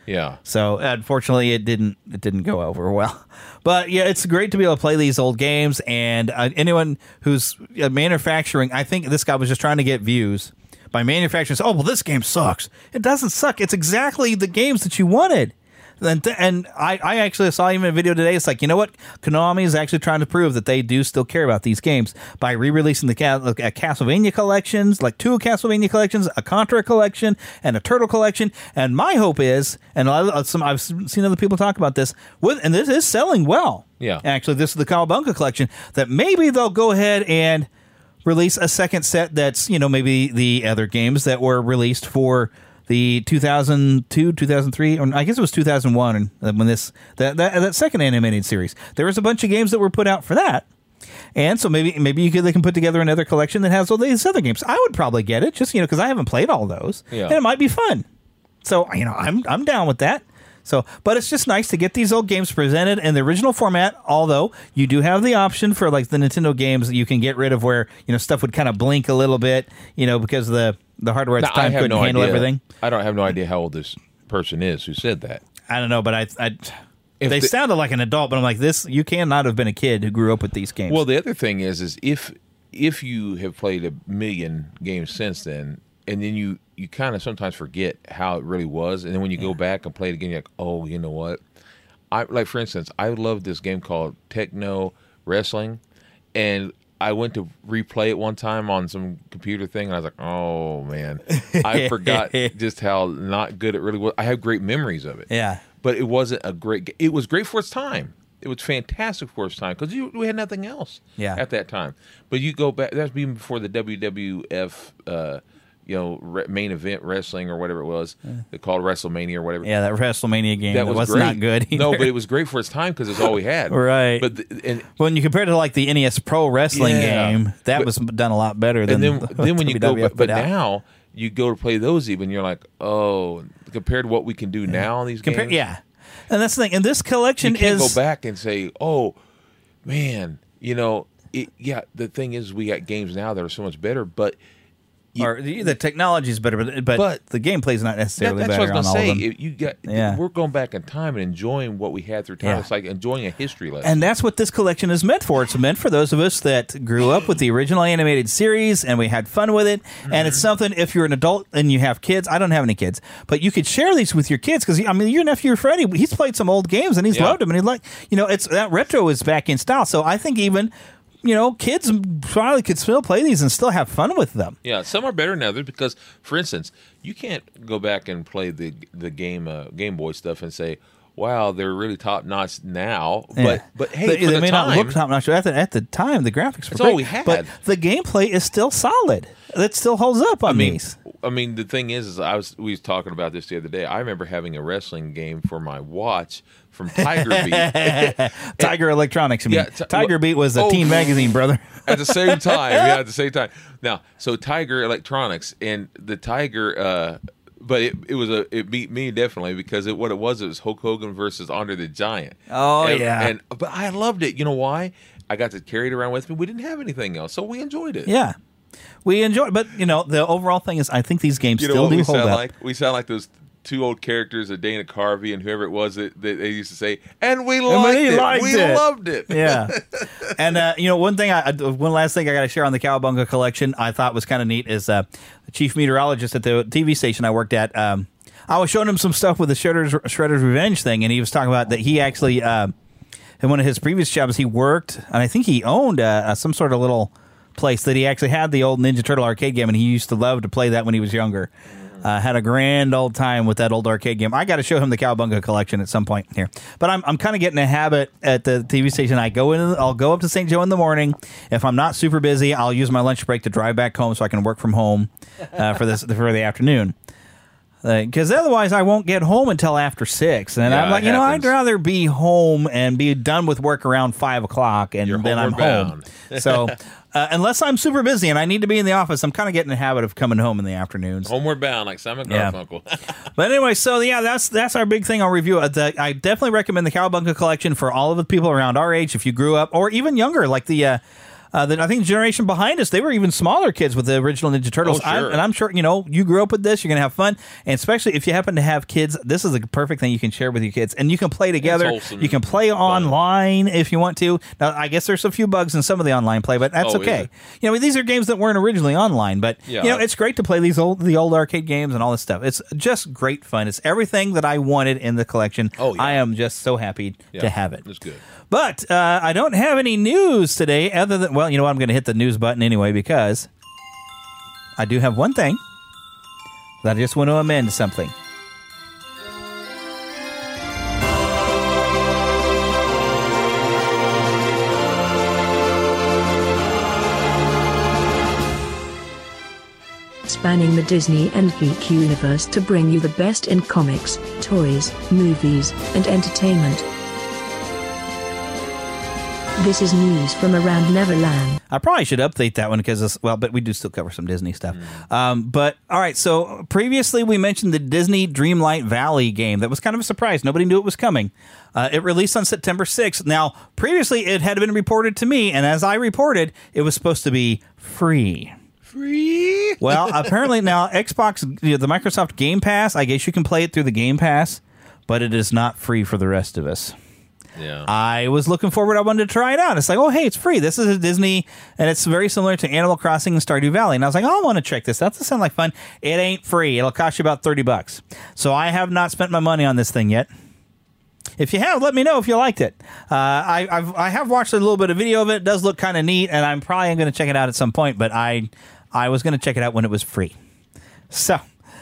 Yeah. So unfortunately, it didn't it didn't go over well. But yeah, it's great to be able to play these old games. And uh, anyone who's uh, manufacturing, I think this guy was just trying to get views by manufacturing. Oh, well, this game sucks. It doesn't suck. It's exactly the games that you wanted. And, and I, I actually saw even a video today. It's like, you know what? Konami is actually trying to prove that they do still care about these games by re-releasing the Ca- uh, Castlevania collections, like two Castlevania collections, a Contra collection, and a Turtle collection. And my hope is, and I, some, I've seen other people talk about this, with, and this is selling well. Yeah. Actually, this is the Cowabunga collection, that maybe they'll go ahead and release a second set that's, you know, maybe the other games that were released for the two thousand two, two thousand three, or I guess it was two thousand one when this that, that that second animated series. There was a bunch of games that were put out for that, and so maybe maybe you could they can put together another collection that has all these other games. I would probably get it, just you know, because I haven't played all those, yeah. and it might be fun. So you know, I'm I'm down with that. So, but it's just nice to get these old games presented in the original format, although you do have the option for like the Nintendo games that you can get rid of where, you know, stuff would kind of blink a little bit, you know, because the, the hardware at now, the time couldn't no handle idea. everything. I don't have no idea how old this person is who said that. I don't know, but I, I If they the, sounded like an adult, but I'm like, this, you cannot have been a kid who grew up with these games. Well, the other thing is, is if, if you have played a million games since then, and then you, you kind of sometimes forget how it really was, and then when you yeah. go back and play it again, you're like, oh, you know what? I like, for instance, I love this game called Techno Wrestling, and I went to replay it one time on some computer thing, and I was like, oh, man. I forgot just how not good it really was. I have great memories of it. Yeah. But it wasn't a great game. It was great for its time. It was fantastic for its time because we had nothing else yeah. at that time. But you go back, that's even before the W W F uh you know, re- main event wrestling or whatever it was. Yeah. They called WrestleMania or whatever. Yeah, that WrestleMania game that, that was, was not good either. No, but it was great for its time because it's all we had. Right. But the, and when you compare it to like the N E S Pro Wrestling yeah. game, that but, was done a lot better than. And then, then when you go, but, but out. now you go to play those even, you're like, oh, compared to what we can do now in these Compar- games. Yeah, and that's the thing. And this collection you can't is go back and say, oh, man, you know, it, yeah. The thing is, we got games now that are so much better, but. You, or the, the technology is better, but, but, but the gameplay is not necessarily that, that's better what I was on gonna all say. of them. You got, yeah. We're going back in time and enjoying what we had through time. Yeah. It's like enjoying a history lesson. And that's what this collection is meant for. It's meant for those of us that grew up with the original animated series and we had fun with it. Mm-hmm. And it's something, if you're an adult and you have kids, I don't have any kids, but you could share these with your kids because, I mean, your nephew Freddie, he's played some old games and he's yeah. loved them. And he's like, you know, it's that retro is back in style. So I think even... You know, kids probably could still play these and still have fun with them. Yeah, some are better than others because, for instance, you can't go back and play the the game uh, Game Boy stuff and say, "Wow, they're really top notch now." But yeah. but hey, they, for they the may time, not look top notch. At the at the time, the graphics were That's great, all we had. but the gameplay is still solid. It still holds up on I mean, these. I mean, the thing is, is I was we was talking about this the other day. I remember having a wrestling game for my watch from Tiger Beat. Tiger Electronics. I mean, Yeah, t- Tiger Beat was a oh, teen magazine, brother. At the same time, yeah, at the same time. Now, so Tiger Electronics and the Tiger, uh, but it, it was a it beat me definitely because it, what it was it was Hulk Hogan versus Andre the Giant. Oh and, yeah, and but I loved it. You know why? I got to carry it around with me. We didn't have anything else, so we enjoyed it. Yeah. We enjoy, but you know the overall thing is, I think these games you know still what do we hold sound up. Like? We sound like those two old characters of Dana Carvey and whoever it was that, that they used to say, and we liked we it. liked we it. loved it. Yeah. And uh, you know, one thing, I one last thing I got to share on the Cowabunga collection, I thought was kind of neat is uh, the chief meteorologist at the T V station I worked at. Um, I was showing him some stuff with the Shredder's Shredder's Revenge thing, and he was talking about that he actually, uh, in one of his previous jobs, he worked, and I think he owned uh, some sort of little place that he actually had the old Ninja Turtle arcade game, and he used to love to play that when he was younger. Uh, had a grand old time with that old arcade game. I got to show him the Cowabunga collection at some point here. But I'm I'm kind of getting a habit at the T V station. I go in, I'll go up to Saint Joe in the morning. If I'm not super busy, I'll use my lunch break to drive back home so I can work from home uh, for this for the afternoon. Because uh, otherwise, I won't get home until after six, and Yeah, I'm like, it you know, happens. I'd rather be home and be done with work around five o'clock, and You're then I'm homeward home. So, uh, unless I'm super busy and I need to be in the office, I'm kind of getting a habit of coming home in the afternoons. Homeward Bound, like Simon Yeah. Garfunkel. But anyway, so yeah, that's that's our big thing I'll review. Uh, the, I definitely recommend the Cowabunga collection for all of the people around our age, if you grew up, or even younger, like the. Uh, Uh, that I think the generation behind us, they were even smaller kids with the original Ninja Turtles. Oh, sure. I'm, and I'm sure, you know, you grew up with this, you're going to have fun. And especially if you happen to have kids, this is a perfect thing you can share with your kids. And you can play together. You can play online if you want to. Now, I guess there's a few bugs in some of the online play, but that's Oh, okay. You know, these are games that weren't originally online, but, Yeah. you know, it's great to play these old, the old arcade games and all this stuff. It's just great fun. It's everything that I wanted in the collection. Oh, yeah. I am just so happy Yeah, to have it. That's good. But uh, I don't have any news today other than, well, you know what? I'm going to hit the news button anyway because I do have one thing that I just want to amend something. Spanning the Disney and geek universe to bring you the best in comics, toys, movies, and entertainment. This is news from around Neverland. I probably should update that one because, well, but we do still cover some Disney stuff. Mm. Um, but, all right, so previously we mentioned the Disney Dreamlight Valley game. That was kind of a surprise. Nobody knew it was coming. Uh, it released on September sixth. Now, previously it had been reported to me, and as I reported, it was supposed to be free. Free? Well, apparently now Xbox, you know, the Microsoft Game Pass, I guess you can play it through the Game Pass, but it is not free for the rest of us. Yeah. I was looking forward. I wanted to try it out. It's like, oh, hey, it's free. This is a Disney, and it's very similar to Animal Crossing and Stardew Valley. And I was like, oh, I want to check this out. This sounds like fun. It ain't free. It'll cost you about thirty bucks. So I have not spent my money on this thing yet. If you have, let me know if you liked it. Uh, I I've, I have watched a little bit of video of it. It does look kind of neat, and I'm probably going to check it out at some point. But I I was going to check it out when it was free. So.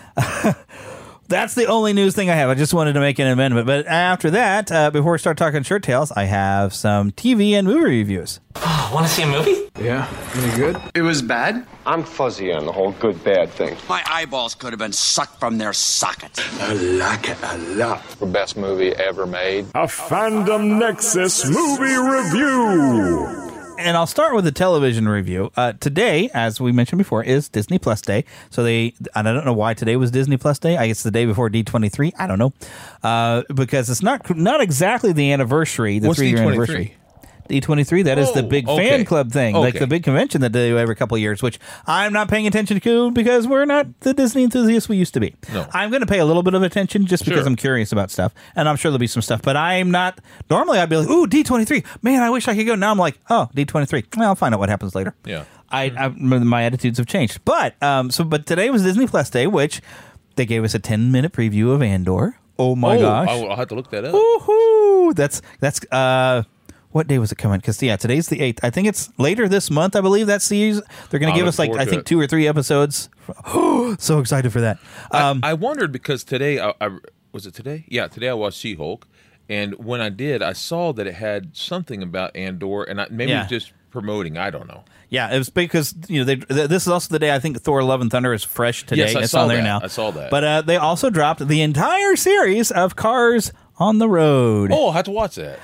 That's the only news thing I have. I just wanted to make an amendment. But after that, uh, before we start talking Shirt Tales, I have some T V and movie reviews. Oh, want to see a movie? Yeah. Any good? It was bad? I'm fuzzy on the whole good-bad thing. My eyeballs could have been sucked from their sockets. I like it a lot. The best movie ever made. A Fandom Nexus movie review. And I'll start with a television review. Uh, today, as we mentioned before, is Disney Plus Day. So they, and I don't know why today was Disney Plus Day. I guess the day before D twenty-three. I don't know. Uh, because it's not not exactly the anniversary, the What's three-year D twenty-three? anniversary. D twenty-three, that is the Oh, big okay. fan club thing, Okay. like the big convention that they do every couple of years, which I'm not paying attention to because we're not the Disney enthusiasts we used to be. No. I'm going to pay a little bit of attention just because Sure. I'm curious about stuff, and I'm sure there'll be some stuff, but I'm not, normally I'd be like, ooh, D twenty-three, man, I wish I could go. Now I'm like, oh, D twenty-three, well, I'll find out what happens later. Yeah. I, I my attitudes have changed, but um, so but today was Disney Plus Day, which they gave us a ten minute preview of Andor. Oh my oh, gosh! I'll, I'll have to look that up. Woohoo! That's that's uh, what day was it coming? Because yeah, today's the eighth. I think it's later this month. I believe that series they're going to I'll give look us like forward I to think it. two or three episodes. So excited for that. Um, I, I wondered because today, I, I was it today? Yeah, today I watched She-Hulk, and when I did, I saw that it had something about Andor, and I, maybe Yeah. it was just promoting. I don't know. yeah, it was because you know they, th- this is also the day I think Thor: Love and Thunder is fresh today. Yes, I it's saw on there that. now. I saw that. But uh, they also dropped the entire series of Cars on the Road. Oh, I have to watch that.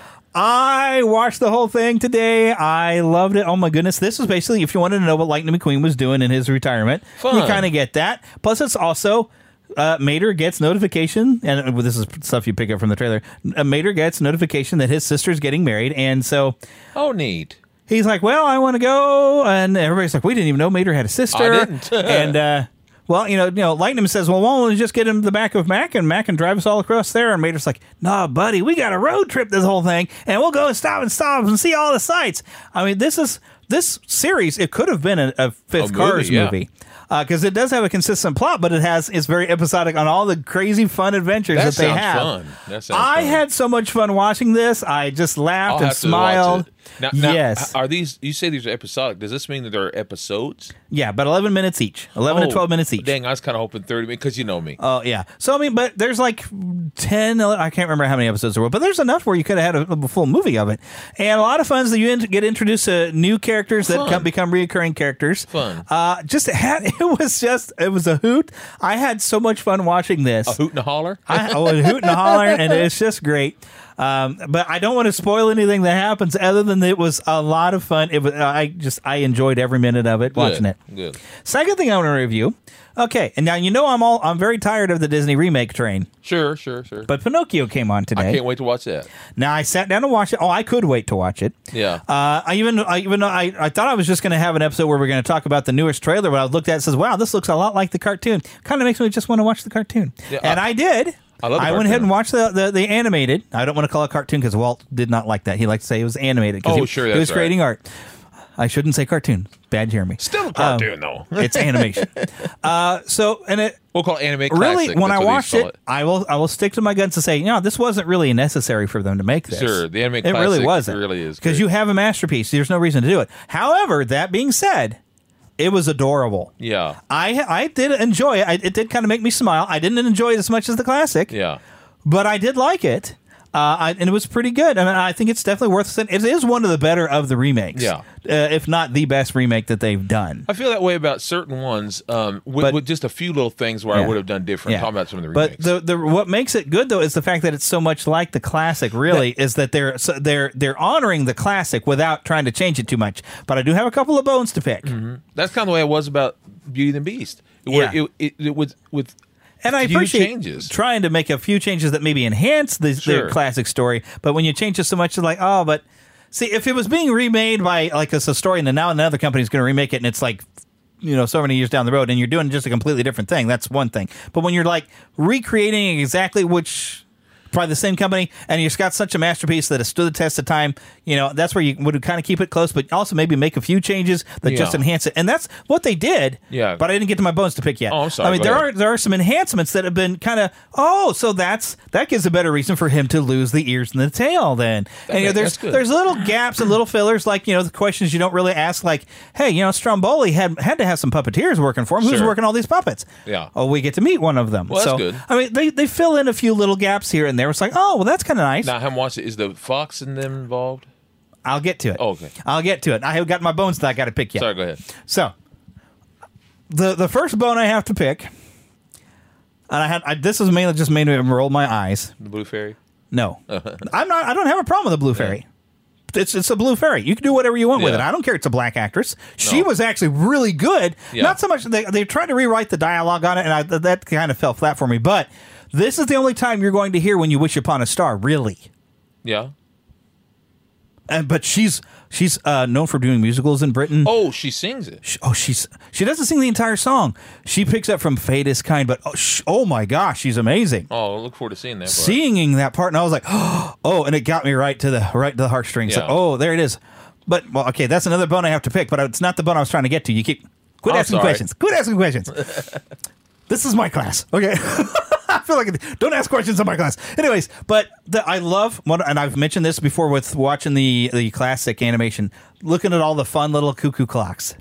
I watched the whole thing today. I loved it. Oh my goodness. This was basically, if you wanted to know what Lightning McQueen was doing in his retirement, Fun. you kind of get that. Plus it's also, uh, Mater gets notification, and this is stuff you pick up from the trailer. Uh, Mater gets notification that his sister's getting married, and so Oh, neat. he's like, well, I want to go, and everybody's like, we didn't even know Mater had a sister. I didn't. and, uh, well, you know, you know, Lightning says, well, why don't we just get him to the back of Mac, and Mac can drive us all across there? And Mater's like, nah, buddy, we got a road trip this whole thing, and we'll go and stop and stop and see all the sights. I mean, this is, this series, it could have been a, a fifth A movie, Cars yeah. movie. Because it does have a consistent plot, but it has it's very episodic on all the crazy fun adventures That that, they sounds have. fun. That sounds I fun. had so much fun watching this. I just laughed I'll and have to smiled. watch it. Now, now, yes. Are these, you say these are episodic. Does this mean that there are episodes? Yeah, but eleven minutes each. eleven Oh, to twelve minutes each. Dang, I was kind of hoping thirty minutes because you know me. Oh, yeah. So, I mean, but there's like ten, I can't remember how many episodes there were, but there's enough where you could have had a, a full movie of it. And a lot of fun is that you in- get introduced to new characters that Fun. come, become reoccurring characters. Fun. Uh, just had, it was just, it was a hoot. I had so much fun watching this. A hoot and a holler? I, I would hoot and holler, and it's just great. Um, but I don't want to spoil anything that happens other than it was a lot of fun. It was, I just, I enjoyed every minute of it, Good. watching it. Good. Second thing I want to review. Okay. And now, you know, I'm all, I'm very tired of the Disney remake train. Sure, sure, sure. But Pinocchio came on today. I can't wait to watch that. Now I sat down to watch it. Oh, I could wait to watch it. Yeah. Uh, I even, I even, I, I thought I was just going to have an episode where we're going to talk about the newest trailer. But I looked at it and says, "Wow, this looks a lot like the cartoon." Kind of makes me just want to watch the cartoon. Yeah, and I, I did. I love the I went ahead and watched the, the, the animated. I don't want to call it cartoon because Walt did not like that. He liked to say it was animated. Oh, he, sure, he that's was right. creating art. I shouldn't say cartoon. Bad Jeremy. Still a cartoon, um, though. It's animation. uh, so, and it we'll call it anime really, classic. when That's I what watched they it, call it, I will I will stick to my guns and say, you know, this wasn't really necessary for them to make this. Sure, the anime it classic really wasn't. really is because you have a masterpiece. There's no reason to do it. However, that being said, it was adorable. Yeah, I I did enjoy it. I, it did kind of make me smile. I didn't enjoy it as much as the classic. Yeah, but I did like it. Uh, I, and it was pretty good. I mean, I think it's definitely worth it. It is one of the better of the remakes. Yeah. Uh, if not the best remake that they've done. I feel that way about certain ones, um, with, But- with just a few little things where Yeah. I would have done different. Yeah. Talking about some of the But remakes. the, the what makes it good though is the fact that it's so much like the classic. Really, is that they're so they're they're honoring the classic without trying to change it too much. But I do have a couple of bones to pick. Mm-hmm. That's kind of the way I was about Beauty and the Beast. Where Yeah. it, it, it was with And I few appreciate changes. trying to make a few changes that maybe enhance the, Sure. the classic story. But when you change it so much, it's like, oh, but see, if it was being remade by like it's a story, and then now another company's going to remake it, and it's like, you know, so many years down the road, and you're doing just a completely different thing. That's one thing. But when you're like recreating exactly which. Probably the same company, and you've got such a masterpiece that has stood the test of time. You know, that's where you would kind of keep it close, but also maybe make a few changes that Yeah. just enhance it. And that's what they did. Yeah. But I didn't get to my bones to pick yet. Oh, I'm sorry. I mean, Go there ahead. are there are some enhancements that have been kind of oh, so that's that gives a better reason for him to lose the ears and the tail. Then, and you know, there's that's good. there's little gaps and little fillers, like you know the questions you don't really ask, like, hey, you know, Stromboli had had to have some puppeteers working for him. Who's Sure. working all these puppets? Yeah. Oh, we get to meet one of them. Well, that's so, good. I mean, they they fill in a few little gaps here and there. It's like, oh, well, that's kind of nice. Now, I haven't watched it. Is the Fox and them involved? I'll get to it. Oh, okay. I'll get to it. I have got my bones that I got to pick yet. Sorry, go ahead. So, the the first bone I have to pick, and I had I, this is mainly just made me roll my eyes. The Blue Fairy? No, I'm not. I don't have a problem with the Blue Fairy. It's it's a blue fairy. You can do whatever you want with it. Yeah. I don't care. It's a black actress. She No. was actually really good. Yeah. Not so much they they tried to rewrite the dialogue on it, and I, that kind of fell flat for me. But this is the only time you're going to hear "When You Wish Upon a Star." Really. Yeah. And but she's she's uh, known for doing musicals in Britain. Oh, she sings it. She, oh, she's she doesn't sing the entire song. She picks up from "Fate Is Kind," but oh, sh- oh my gosh, she's amazing. Oh, I look forward to seeing that. part. Singing that part, and I was like, oh, and it got me right to the right to the heartstrings. Yeah. Like, oh, there it is. But well, okay, that's another bone I have to pick, but it's not the bone I was trying to get to. You keep quit I'm asking sorry. questions. Quit asking questions. This is my class, okay? I feel like don't ask questions in my class. Anyways, but the, I love what, and I've mentioned this before with watching the the classic animation, looking at all the fun little cuckoo clocks.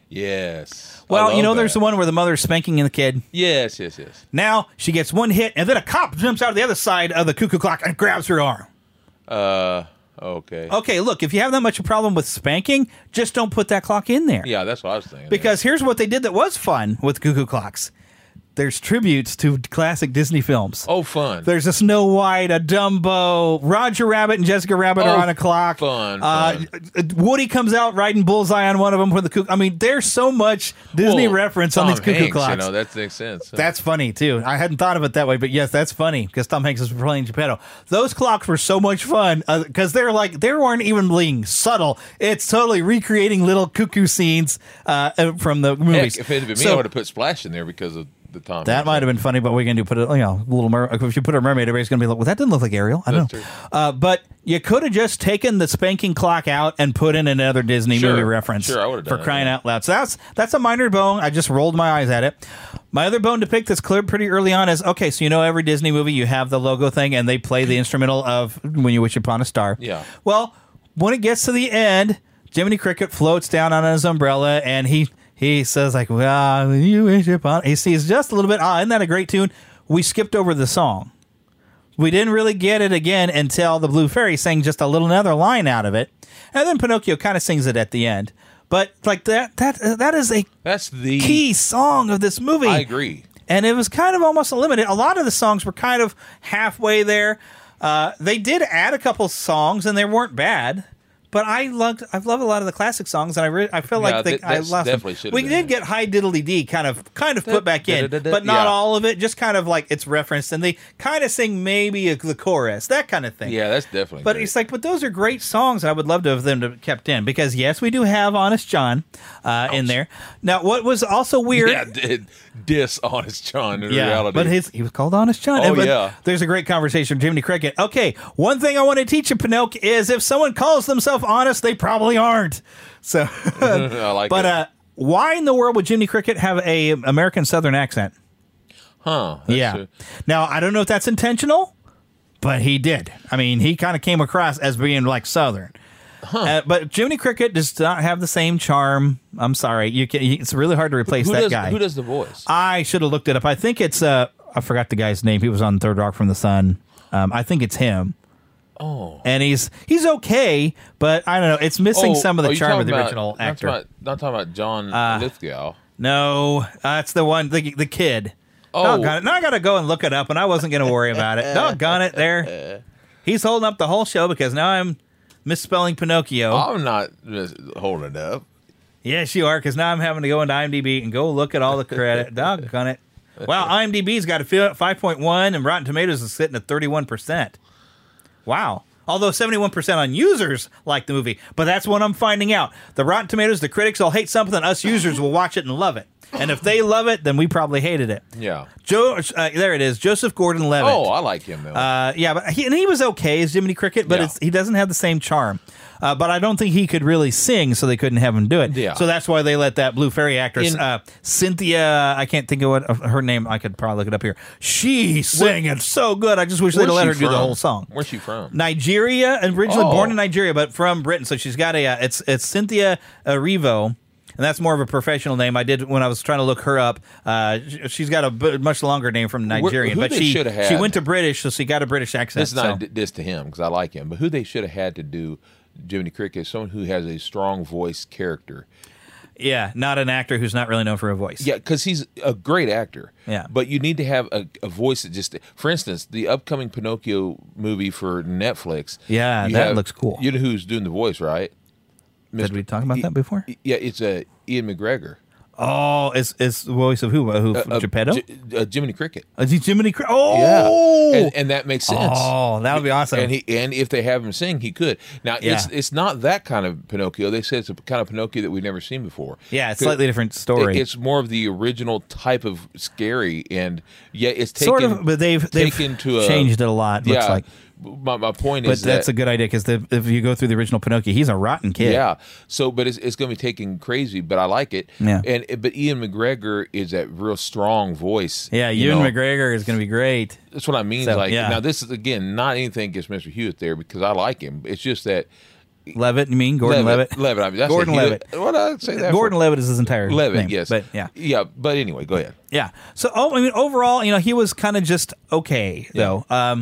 Yes. I Well, love you know, there's that. the one where the mother's spanking the kid. Yes, yes, yes. Now she gets one hit, and then a cop jumps out of the other side of the cuckoo clock and grabs her arm. Uh, okay. Okay, look, if you have that much of a problem with spanking, just don't put that clock in there. Yeah, that's what I was thinking. Because here's what they did that was fun with cuckoo clocks. There's tributes to classic Disney films. Oh, fun. There's a Snow White, a Dumbo, Roger Rabbit and Jessica Rabbit Oh, are on a clock. fun, Uh, Woody comes out riding Bullseye on one of them for the cuckoo. I mean, there's so much Disney Well, reference on Tom these cuckoo Hanks, clocks. You know, that makes sense. That's funny, too. I hadn't thought of it that way, but yes, that's funny because Tom Hanks is playing Geppetto. Those clocks were so much fun because they're like, they weren't even being subtle. It's totally recreating little cuckoo scenes uh, from the movies. Heck, if it had been me, So- I would have put Splash in there because of the Tom. that Hanks. might have been funny, but we're going to put a you know little mer- if you put a mermaid, everybody's going to be like, "Well, that didn't look like Ariel." I don't That's know, uh, but you could have just taken the spanking clock out and put in another Disney Sure. movie reference. Sure, I would've for done crying that. out loud. So that's that's a minor bone. I just rolled my eyes at it. My other bone to pick that's clear pretty early on is okay. So you know every Disney movie you have the logo thing and they play the instrumental of "When You Wish Upon a Star." Yeah. Well, when it gets to the end, Jiminy Cricket floats down on his umbrella and he. He says, like, well, when you wish upon... He sees just a little bit. Ah, isn't that a great tune? We skipped over the song. We didn't really get it again until the Blue Fairy sang just a little another line out of it. And then Pinocchio kind of sings it at the end. But, like, that that that is a That's the key song of this movie. I agree. And it was kind of almost limited. A lot of the songs were kind of halfway there. Uh, they did add a couple songs, and they weren't bad. But I loved, I love a lot of the classic songs, and I re- I feel like Yeah, they, that- I that's lost them. definitely should've We been did get High Diddly Dee kind of, kind of put back in, but not Yeah. all of it. Just kind of like it's referenced, and they kind of sing maybe a, the chorus, that kind of thing. Yeah, that's definitely. But great. it's like, but those are great songs. And I would love to have them to kept in because yes, we do have Honest John uh, in there. Now, what was also weird? Yeah, did diss Honest John in Yeah, reality. but his he was called Honest John. Oh, And- but yeah. There's a great conversation with Jiminy Cricket. Okay, one thing I want to teach you, Pinocchio, is if someone calls themselves honest, they probably aren't. So, I like but it. uh, why in the world would Jiminy Cricket have a American Southern accent? Huh? that's yeah. true. Now I don't know if that's intentional, but he did. I mean, he kind of came across as being like Southern. Huh. Uh, but Jiminy Cricket does not have the same charm. I'm sorry, you can. It's really hard to replace who that does, guy. Who does the voice? I should have looked it up. I think it's uh, I forgot the guy's name. He was on Third Rock from the Sun. Um, I think it's him. Oh, and he's he's okay, but I don't know. It's missing Oh, some of are the you charm of talking the about- original not actor. talking about- Not talking about John Uh, Lithgow. No, that's the one. The, the kid. Oh. Doggone it. Now I got to go and look it up, and I wasn't going to worry about it. Doggone it. There, he's holding up the whole show because now I'm misspelling Pinocchio. I'm not mis- holding it up. Yes, you are, because now I'm having to go into IMDb and go look at all the credit. Doggone it. Well, IMDb's got a five point one, and Rotten Tomatoes is sitting at thirty-one percent. Wow. Although seventy-one percent on users like the movie. But that's what I'm finding out. The Rotten Tomatoes, the critics will hate something, us users will watch it and love it. And if they love it, then we probably hated it. Yeah. Joe, uh, there it is, Joseph Gordon-Levitt. Oh, I like him though. Uh, yeah, but he, and he was okay as Jiminy Cricket, but Yeah. it's, he doesn't have the same charm. Uh, but I don't think he could really sing, so they couldn't have him do it. Yeah. So that's why they let that Blue Fairy actress, In- uh, Cynthia, I can't think of what of her name. I could probably look it up here. She sang it so good. I just wish they'd have Where's let her she do the from? whole song. Where's she from? Nigeria, originally Oh. born in Nigeria, but from Britain. So she's got a, uh, it's it's Cynthia Erivo, and that's more of a professional name. I did when I was trying to look her up. Uh, sh- she's got a b- much longer name from Nigerian, who but they she shoulda had- she went to British, so she got a British accent. This is not so. a diss to him because I like him, but who they should have had to do Jiminy Cricket is someone who has a strong voice character. Yeah, not an actor who's not really known for a voice. Yeah, because he's a great actor. Yeah. But you need to have a, a voice that just, for instance, the upcoming Pinocchio movie for Netflix. Yeah, you that have- looks cool. You know who's doing the voice, right? Did we talk about that before? Yeah, it's uh, Ian McGregor. Oh, it's it's the voice of who? Uh, who? Uh, uh, Geppetto? J- uh, Jiminy Cricket. Uh, Jiminy Cricket. Oh, Yeah, and, and that makes sense. Oh, that would be awesome. And he and if they have him sing, he could. Now it's Yeah. it's not that kind of Pinocchio. They say it's a kind of Pinocchio that we've never seen before. Yeah, it's slightly different story. It- it's more of the original type of scary, and yeah, it's taken Sort of, but they've they've taken to a, changed it a lot. Yeah, Looks like. my my point But is that's that, a good idea because if you go through the original Pinocchio, he's a rotten kid. Yeah. So, but it's it's going to be taken crazy, but I like it. Yeah. And but Ian McGregor is that real strong voice. Yeah, you Ewan know? McGregor is going to be great. That's what I mean. So, like yeah. now, this is again not anything against Mister Hewitt there because I like him. It's just that Levitt, you mean Gordon Levitt? Levitt. I mean, that's Gordon Hewitt. Levitt. What did I say that? Gordon for? Levitt is his entire Levitt. name. Yes. But yeah. Yeah. But anyway, go ahead. Yeah. So, oh, I mean, overall, you know, he was kind of just okay, though. Um,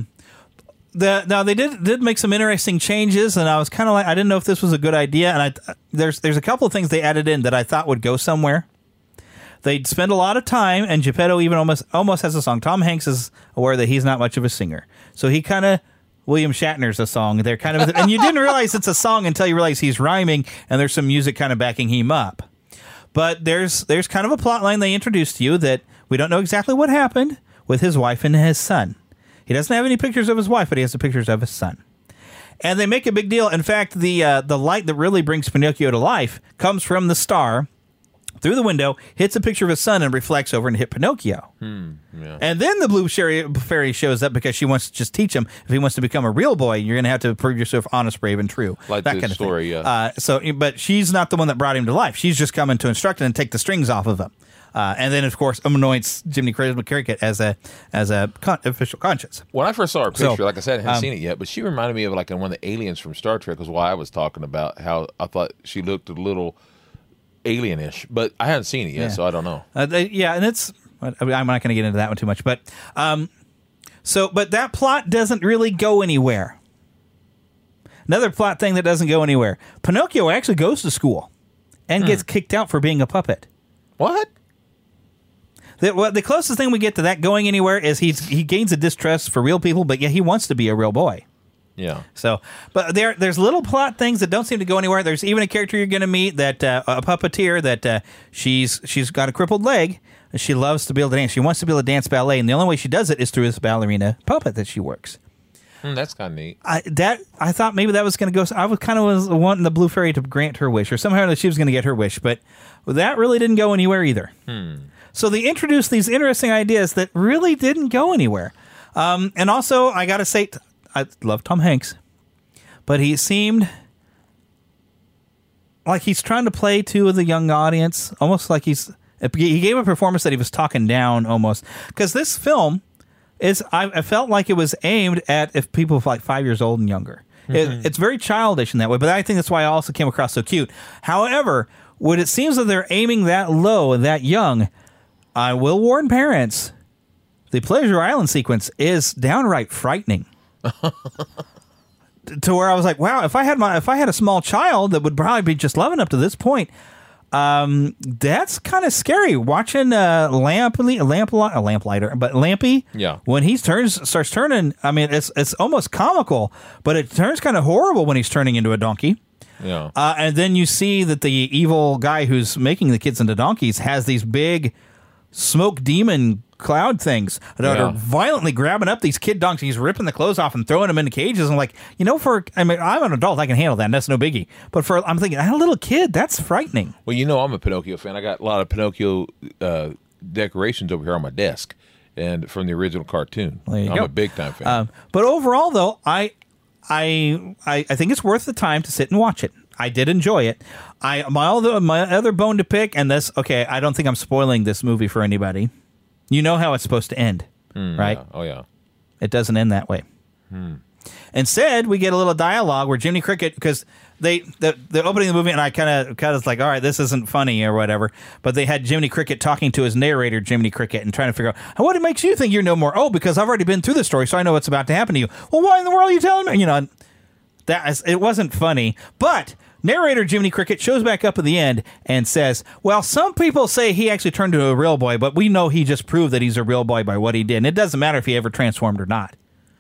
the now they did did make some interesting changes, and I was kind of like, I didn't know if this was a good idea. And I there's there's a couple of things they added in that I thought would go somewhere. They'd spend a lot of time, and Geppetto even almost almost has a song. Tom Hanks is aware that he's not much of a singer, so he kind of William Shatner's a song. They're kind of, and you didn't realize it's a song until you realize he's rhyming, and there's some music kind of backing him up. But there's there's kind of a plot line they introduced to you that we don't know exactly what happened with his wife and his son. He doesn't have any pictures of his wife, but he has the pictures of his son. And they make a big deal. In fact, the uh, the light that really brings Pinocchio to life comes from the star through the window, hits a picture of his son, and reflects over and hit Pinocchio. Hmm, yeah. And then the blue fairy, fairy shows up because she wants to just teach him if he wants to become a real boy, you're going to have to prove yourself honest, brave, and true. Like that the kind of story, thing. yeah. Uh, so, but she's not the one that brought him to life. She's just coming to instruct him and take the strings off of him. Uh, and then, of course, anoints Jiminy Cricket as a as a con- official conscience. When I first saw her picture, So, like I said, I hadn't um, seen it yet, but she reminded me of like one of the aliens from Star Trek. Was why I was talking about how I thought she looked a little alienish, but I haven't seen it yet, Yeah. so I don't know. Uh, they, yeah, and it's I mean, I'm not going to get into that one too much, but um, so but that plot doesn't really go anywhere. Another plot thing that doesn't go anywhere: Pinocchio actually goes to school and Hmm. gets kicked out for being a puppet. What? The, well, the closest thing we get to that going anywhere is he's he gains a distrust for real people, but yeah, he wants to be a real boy. Yeah. So, but there, there's little plot things that don't seem to go anywhere. There's even a character you're going to meet that uh, a puppeteer that uh, she's she's got a crippled leg. And she loves to be able to dance. She wants to be able to dance ballet, and the only way she does it is through this ballerina puppet that she works. Mm, that's kind of neat. I that I thought maybe that was going to go. I was kind of was wanting the blue fairy to grant her wish, or somehow that she was going to get her wish, but that really didn't go anywhere either. Hmm. So they introduced these interesting ideas that really didn't go anywhere. Um, and also, I got to say, I love Tom Hanks, but he seemed like he's trying to play to the young audience, almost like he's. He gave a performance that he was talking down almost. Because this film is, I, I felt like it was aimed at if people like five years old and younger. Mm-hmm. It, it's very childish in that way, but I think that's why I also came across so cute. However, when it seems that they're aiming that low and that young, I will warn parents, the Pleasure Island sequence is downright frightening. To where I was like, wow, if I had my if I had a small child that would probably be just loving up to this point, Um, that's kind of scary. Watching uh, lamp, lamp, a lamplighter, but Lampy. Yeah. When he turns, starts turning. I mean, it's it's almost comical, but it turns kind of horrible when he's turning into a donkey. Yeah. Uh, and then you see that the evil guy who's making the kids into donkeys has these big smoke demon cloud things that Yeah. are violently grabbing up these kid donkeys, ripping the clothes off and throwing them into cages. I'm like, you know, for I mean, I'm an adult, I can handle that. And that's no biggie. But for I'm thinking, a little kid, that's frightening. Well, you know, I'm a Pinocchio fan. I got a lot of Pinocchio uh, decorations over here on my desk, and from the original cartoon. There you I'm go. a big time fan. Um, but overall, though, I, I, I, I think it's worth the time to sit and watch it. I did enjoy it. I my other my other bone to pick, and this okay. I don't think I'm spoiling this movie for anybody. You know how it's supposed to end, Mm, right? yeah. Oh yeah. It doesn't end that way. Hmm. Instead, we get a little dialogue where Jiminy Cricket, because they the the opening of the movie, and I kind of kind of like, all right, this isn't funny or whatever. But they had Jiminy Cricket talking to his narrator, Jiminy Cricket, and trying to figure out what makes you think you know more. Oh, because I've already been through the story, so I know what's about to happen to you. Well, why in the world are you telling me? You know, that is, it wasn't funny, but. Narrator Jiminy Cricket shows back up at the end and says, well, some people say he actually turned into a real boy, but we know he just proved that he's a real boy by what he did. And it doesn't matter if he ever transformed or not.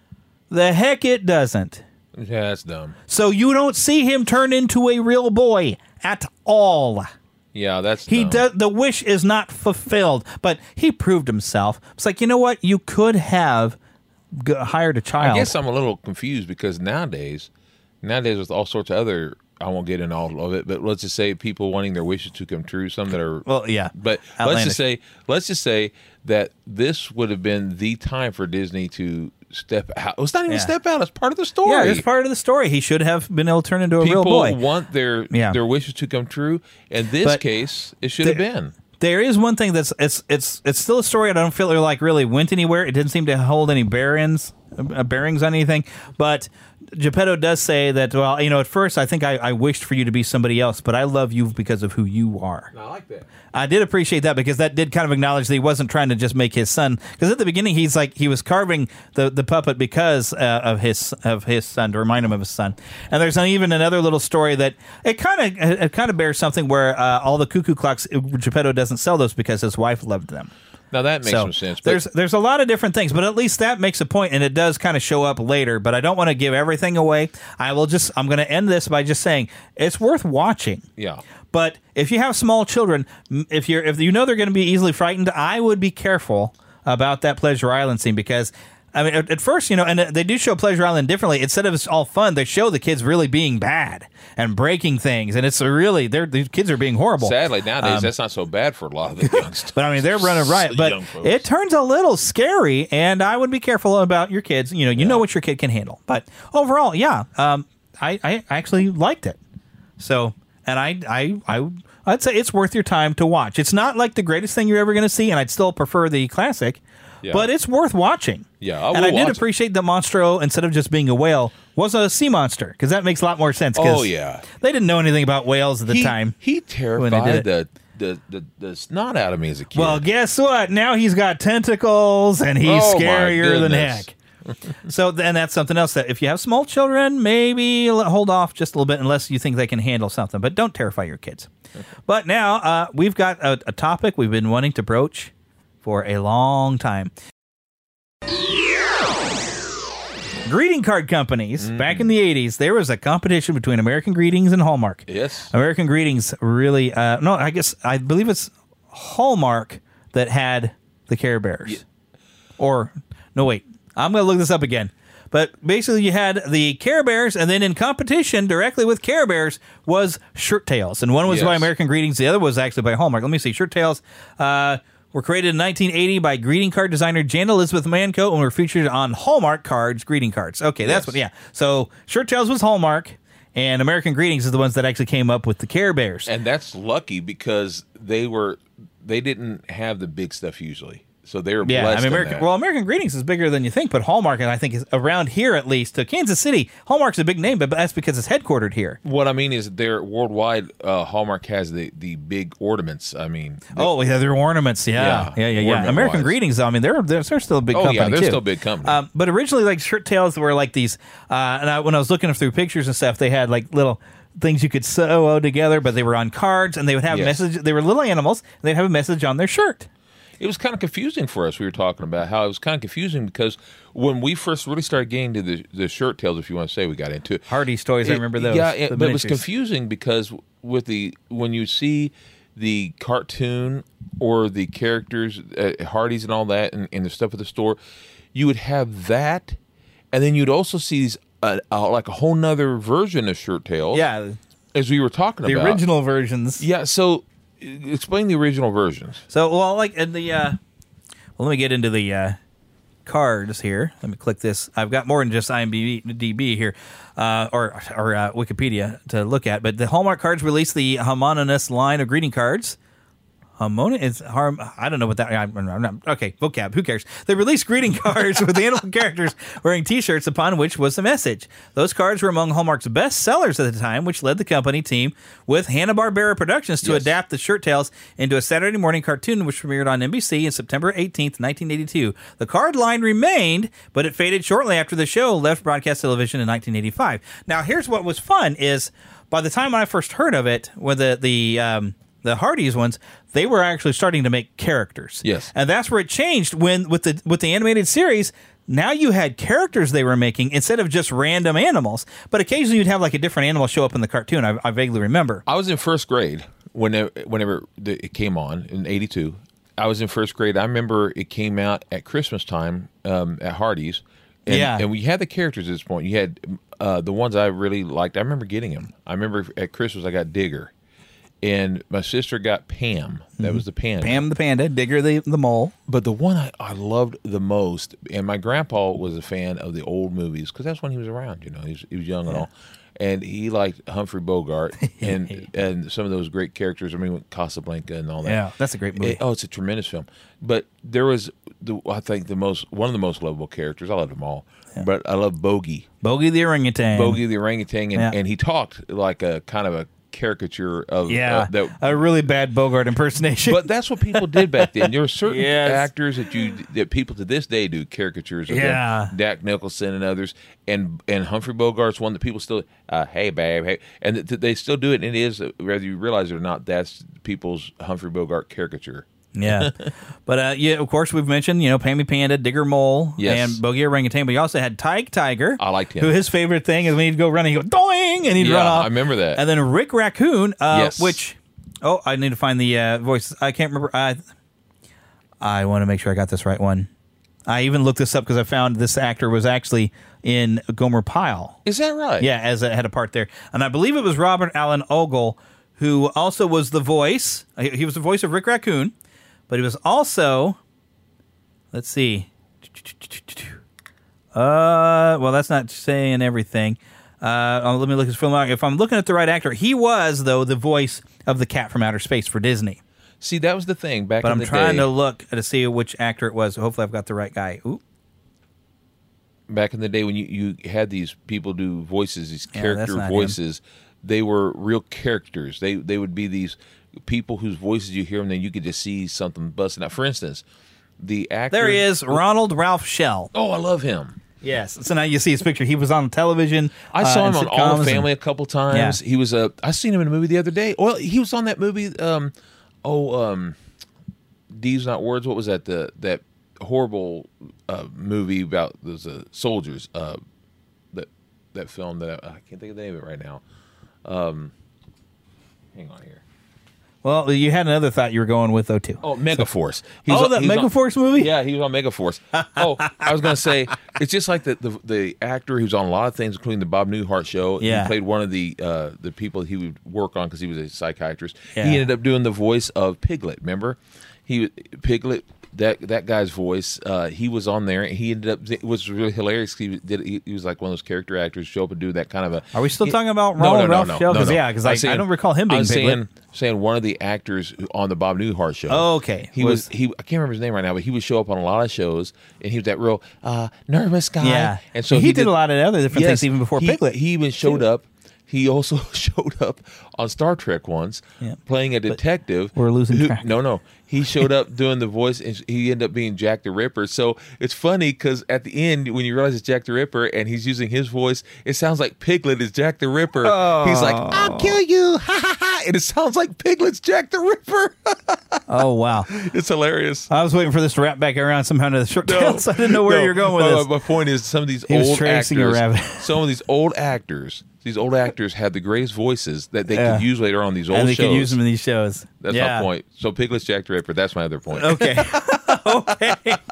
The heck it doesn't. Yeah, that's dumb. So you don't see him turn into a real boy at all. Yeah, that's he dumb. does. The wish is not fulfilled, but he proved himself. It's like, you know what? You could have g- hired a child. I guess I'm a little confused because nowadays, nowadays with all sorts of other, I won't get into all of it, but let's just say people wanting their wishes to come true. Some that are well, yeah. But Outlandish. let's just say, let's just say that this would have been the time for Disney to step out. It's not even Yeah. step out; it's part of the story. Yeah, it's part of the story. He should have been able to turn into a People real boy. want their Yeah. their wishes to come true. In this But case, it should have there- been. There is one thing that's it's it's it's still a story I don't feel like really went anywhere. It didn't seem to hold any bearings uh, bearings on anything. But Geppetto does say that, well, you know, at first I think I, I wished for you to be somebody else, but I love you because of who you are. I like that. I did appreciate that because that did kind of acknowledge that he wasn't trying to just make his son. Because at the beginning, he's like he was carving the, the puppet because uh, of his of his son to remind him of his son. And there's even another little story that it kind of it kind of bears something where uh, all the cuckoo clocks Geppetto doesn't sell those because his wife loved them. Now that makes So, some sense. But There's there's a lot of different things, but at least that makes a point, and it does kind of show up later. But I don't want to give everything away. I will just I'm going to end this by just saying it's worth watching. yeah. But if you have small children, m- if you're if you know they're going to be easily frightened, I would be careful about that Pleasure Island scene because. I mean, at, at first, you know, and they do show Pleasure Island differently. Instead of it's all fun, they show the kids really being bad and breaking things, and it's a really they're these kids are being horrible. Sadly, nowadays Um, that's not so bad for a lot of the youngsters. But I mean, they're running right. But Young folks. it turns a little scary, and I would be careful about your kids. You know, you know what your kid can handle. But overall, yeah, um, I, I actually liked it. So, and I, I, I, I'd say it's worth your time to watch. It's not like the greatest thing you're ever going to see, and I'd still prefer the classic. Yeah. But it's worth watching. Yeah, I and will I did watch it. appreciate that Monstro, instead of just being a whale, was a sea monster because that makes a lot more sense. 'cause Oh, yeah. they didn't know anything about whales at the he, time. He when they terrified did the, the, the, the snot out of me as a kid. Well, guess what? Now he's got tentacles, and he's Oh, my scarier than goodness. heck. So then that's something else that if you have small children, maybe l- hold off just a little bit unless you think they can handle something. But don't terrify your kids. But now uh, we've got a, a topic we've been wanting to broach for a long time. Greeting card companies, Mm. back in the eighties, there was a competition between American Greetings and Hallmark. Yes. American Greetings really, uh, no, I guess, I believe it's Hallmark that had the Care Bears. Yeah. Or, no, wait, I'm going to look this up again. But basically, you had the Care Bears, and then in competition directly with Care Bears was Shirt Tails. And one was Yes. by American Greetings, the other was actually by Hallmark. Let me see, Shirt Tails, uh, were created in nineteen eighty by greeting card designer Jan Elizabeth Manco and were featured on Hallmark cards, greeting cards. Okay, that's Yes. what, yeah. So Shirt Tails was Hallmark, and American Greetings is the ones that actually came up with the Care Bears. And that's lucky because they were they didn't have the big stuff usually. So they were Yeah, blessed I mean, in American, that. well, American Greetings is bigger than you think, but Hallmark, and I think is around here at least, to Kansas City, Hallmark's a big name, but that's because it's headquartered here. What I mean is they're worldwide. Uh, Hallmark has the, the big ornaments. I mean, they- Oh, yeah, their ornaments, yeah, yeah, yeah, yeah. ornament-wise. American Greetings, I mean, they're they're, they're still a big Oh, company yeah, they're too. still a big company. Um, but originally, like Shirt Tails were like these, uh, and I, when I was looking through pictures and stuff, they had like little things you could sew together, but they were on cards, and they would have Yes. message. They were little animals, and they'd have a message on their shirt. It was kind of confusing for us. We were talking about how it was kind of confusing because when we first really started getting to the, the Shirt Tails, if you want to say, we got into it. Hardy's toys, I remember those. Yeah, it, the but it was miniatures. confusing because with the when you see the cartoon or the characters, uh, Hardy's and all that, and, and the stuff at the store, you would have that, and then you'd also see these uh, uh, like a whole nother version of Shirt Tails. Yeah, as we were talking the about original versions. Yeah, so explain the original versions. So, well, like in the, uh, well, let me get into the uh, cards here. Let me click this. I've got more than just I M D B here, uh, or or uh, Wikipedia to look at. But the Hallmark cards released the homonymous line of greeting cards. Homon is harm. I don't know what that. I'm, I'm not, okay, vocab. Who cares? They released greeting cards with animal characters wearing T-shirts upon which was the message. Those cards were among Hallmark's best sellers at the time, which led the company team with Hanna-Barbera Productions to Yes. adapt the Shirt Tails into a Saturday morning cartoon, which premiered on N B C on September eighteenth, nineteen eighty-two. The card line remained, but it faded shortly after the show left broadcast television in nineteen eighty-five. Now, here's what was fun: is by the time I first heard of it, with the the um, the Hardee's ones, they were actually starting to make characters. Yes. And that's where it changed when with the with the animated series. Now you had characters they were making instead of just random animals. But occasionally you'd have like a different animal show up in the cartoon. I, I vaguely remember. I was in first grade whenever whenever the, it came on in eighty-two. I was in first grade. I remember it came out at Christmas time um, at Hardee's. And, Yeah. and we had the characters at this point. You had uh, the ones I really liked. I remember getting them. I remember at Christmas I got Digger. And my sister got Pam. That was the panda. Pam the panda, Digger the, the mole. But the one I, I loved the most, and my grandpa was a fan of the old movies because that's when he was around. You know, he was, he was young and all, and he liked Humphrey Bogart and and some of those great characters. I mean, Casablanca and all that. Yeah, that's a great movie. It- oh, it's a tremendous film. But there was the I think the most one of the most lovable characters. I loved them all, but I love Bogey. Bogey the orangutan. Bogey the orangutan, and, Yeah. and he talked like a kind of a caricature of Yeah, uh, that. a really bad Bogart impersonation. But that's what people did back then. There were certain Yes. actors that you that people to this day do caricatures of. Yeah. them. Jack Nicholson and others, and and Humphrey Bogart's one that people still, uh, hey babe, hey, and th- th- they still do it. And it is, uh, whether you realize it or not, that's people's Humphrey Bogart caricature. Yeah, but uh, yeah, of course we've mentioned you know Pammy Panda, Digger Mole, Yes. and Bogey Orangutan. But you also had Tyke Tiger. I liked him. Who his favorite thing is when he'd go running, he'd go doing, and he'd Yeah, run off. I remember that. And then Rick Raccoon, uh, Yes. which oh, I need to find the uh, voice. I can't remember. I I want to make sure I got this right one. I even looked this up because I found this actor was actually in Gomer Pyle. Is that right? Yeah, as a, had a part there, and I believe it was Robert Allen Ogle, who also was the voice. He he was the voice of Rick Raccoon, but he was also. Let's see. Uh, well, that's not saying everything. Uh, oh, let me look at his film. If I'm looking at the right actor, he was though the voice of the Cat from Outer Space for Disney. See, that was the thing back But in I'm the trying day. to look to see which actor it was. Hopefully, I've got the right guy. Ooh. Back in the day when you, you had these people do voices, these Yeah, that's character not voices, they were real characters. They they would be these people whose voices you hear, and then you could just see something busting out. For instance, the actor. There he is, Ronald Ralph Shell. Oh, I love him. Yes. So now you see his picture. He was on television. I saw uh, him in on All sitcoms the Family and- a couple times. Yeah. He was a. I seen him in a movie the other day. Well, he was on that movie. Um, oh, um, Deeds Not Words. What was that? The that horrible uh, movie about those uh, soldiers. Uh, that that film that I, I can't think of the name of it right now. Um, hang on here. Well, you had another thought you were going with, though, too. Oh, Megaforce. He was oh, on, that Megaforce movie? Yeah, he was on Megaforce. Oh, I was going to say, it's just like the, the the actor who's on a lot of things, including the Bob Newhart show. Yeah. He played one of the uh, the people he would work on because he was a psychiatrist. Yeah. He ended up doing the voice of Piglet, remember? He Piglet, that that guy's voice, uh, he was on there. He ended up, it was really hilarious. He, did, he, he was like one of those character actors, show up and do that kind of a... Are we still he, talking about no, Ronald no, no, Ralph no, show? no, Because no. yeah, because I, I, I don't recall him being I was Piglet. saying, saying one of the actors on the Bob Newhart show. Oh, okay. He was, was he. I can't remember his name right now, but he would show up on a lot of shows, and he was that real uh, nervous guy. Yeah, and so he, he did, did a lot of other different yes, things even before he, Piglet. He even showed up. He also showed up on Star Trek once, yeah. playing a detective. We're losing who, track. No, no. He showed up doing the voice, and he ended up being Jack the Ripper. So it's funny because at the end, when you realize it's Jack the Ripper and he's using his voice, it sounds like Piglet is Jack the Ripper. Oh. He's like, "I'll kill you," ha ha ha, and it sounds like Piglet's Jack the Ripper. Oh wow, it's hilarious. I was waiting for this to wrap back around somehow to the short no, tail, so I didn't know where no, you were going with my, this. My point is, some of these he old was tracing actors, a rabbit. some of these old actors. These old actors had the greatest voices that they yeah. could use later on these old and they shows. could use them in these shows. That's yeah. my point. So Piglet's Jack the Ripper. That's my other point. Okay. okay.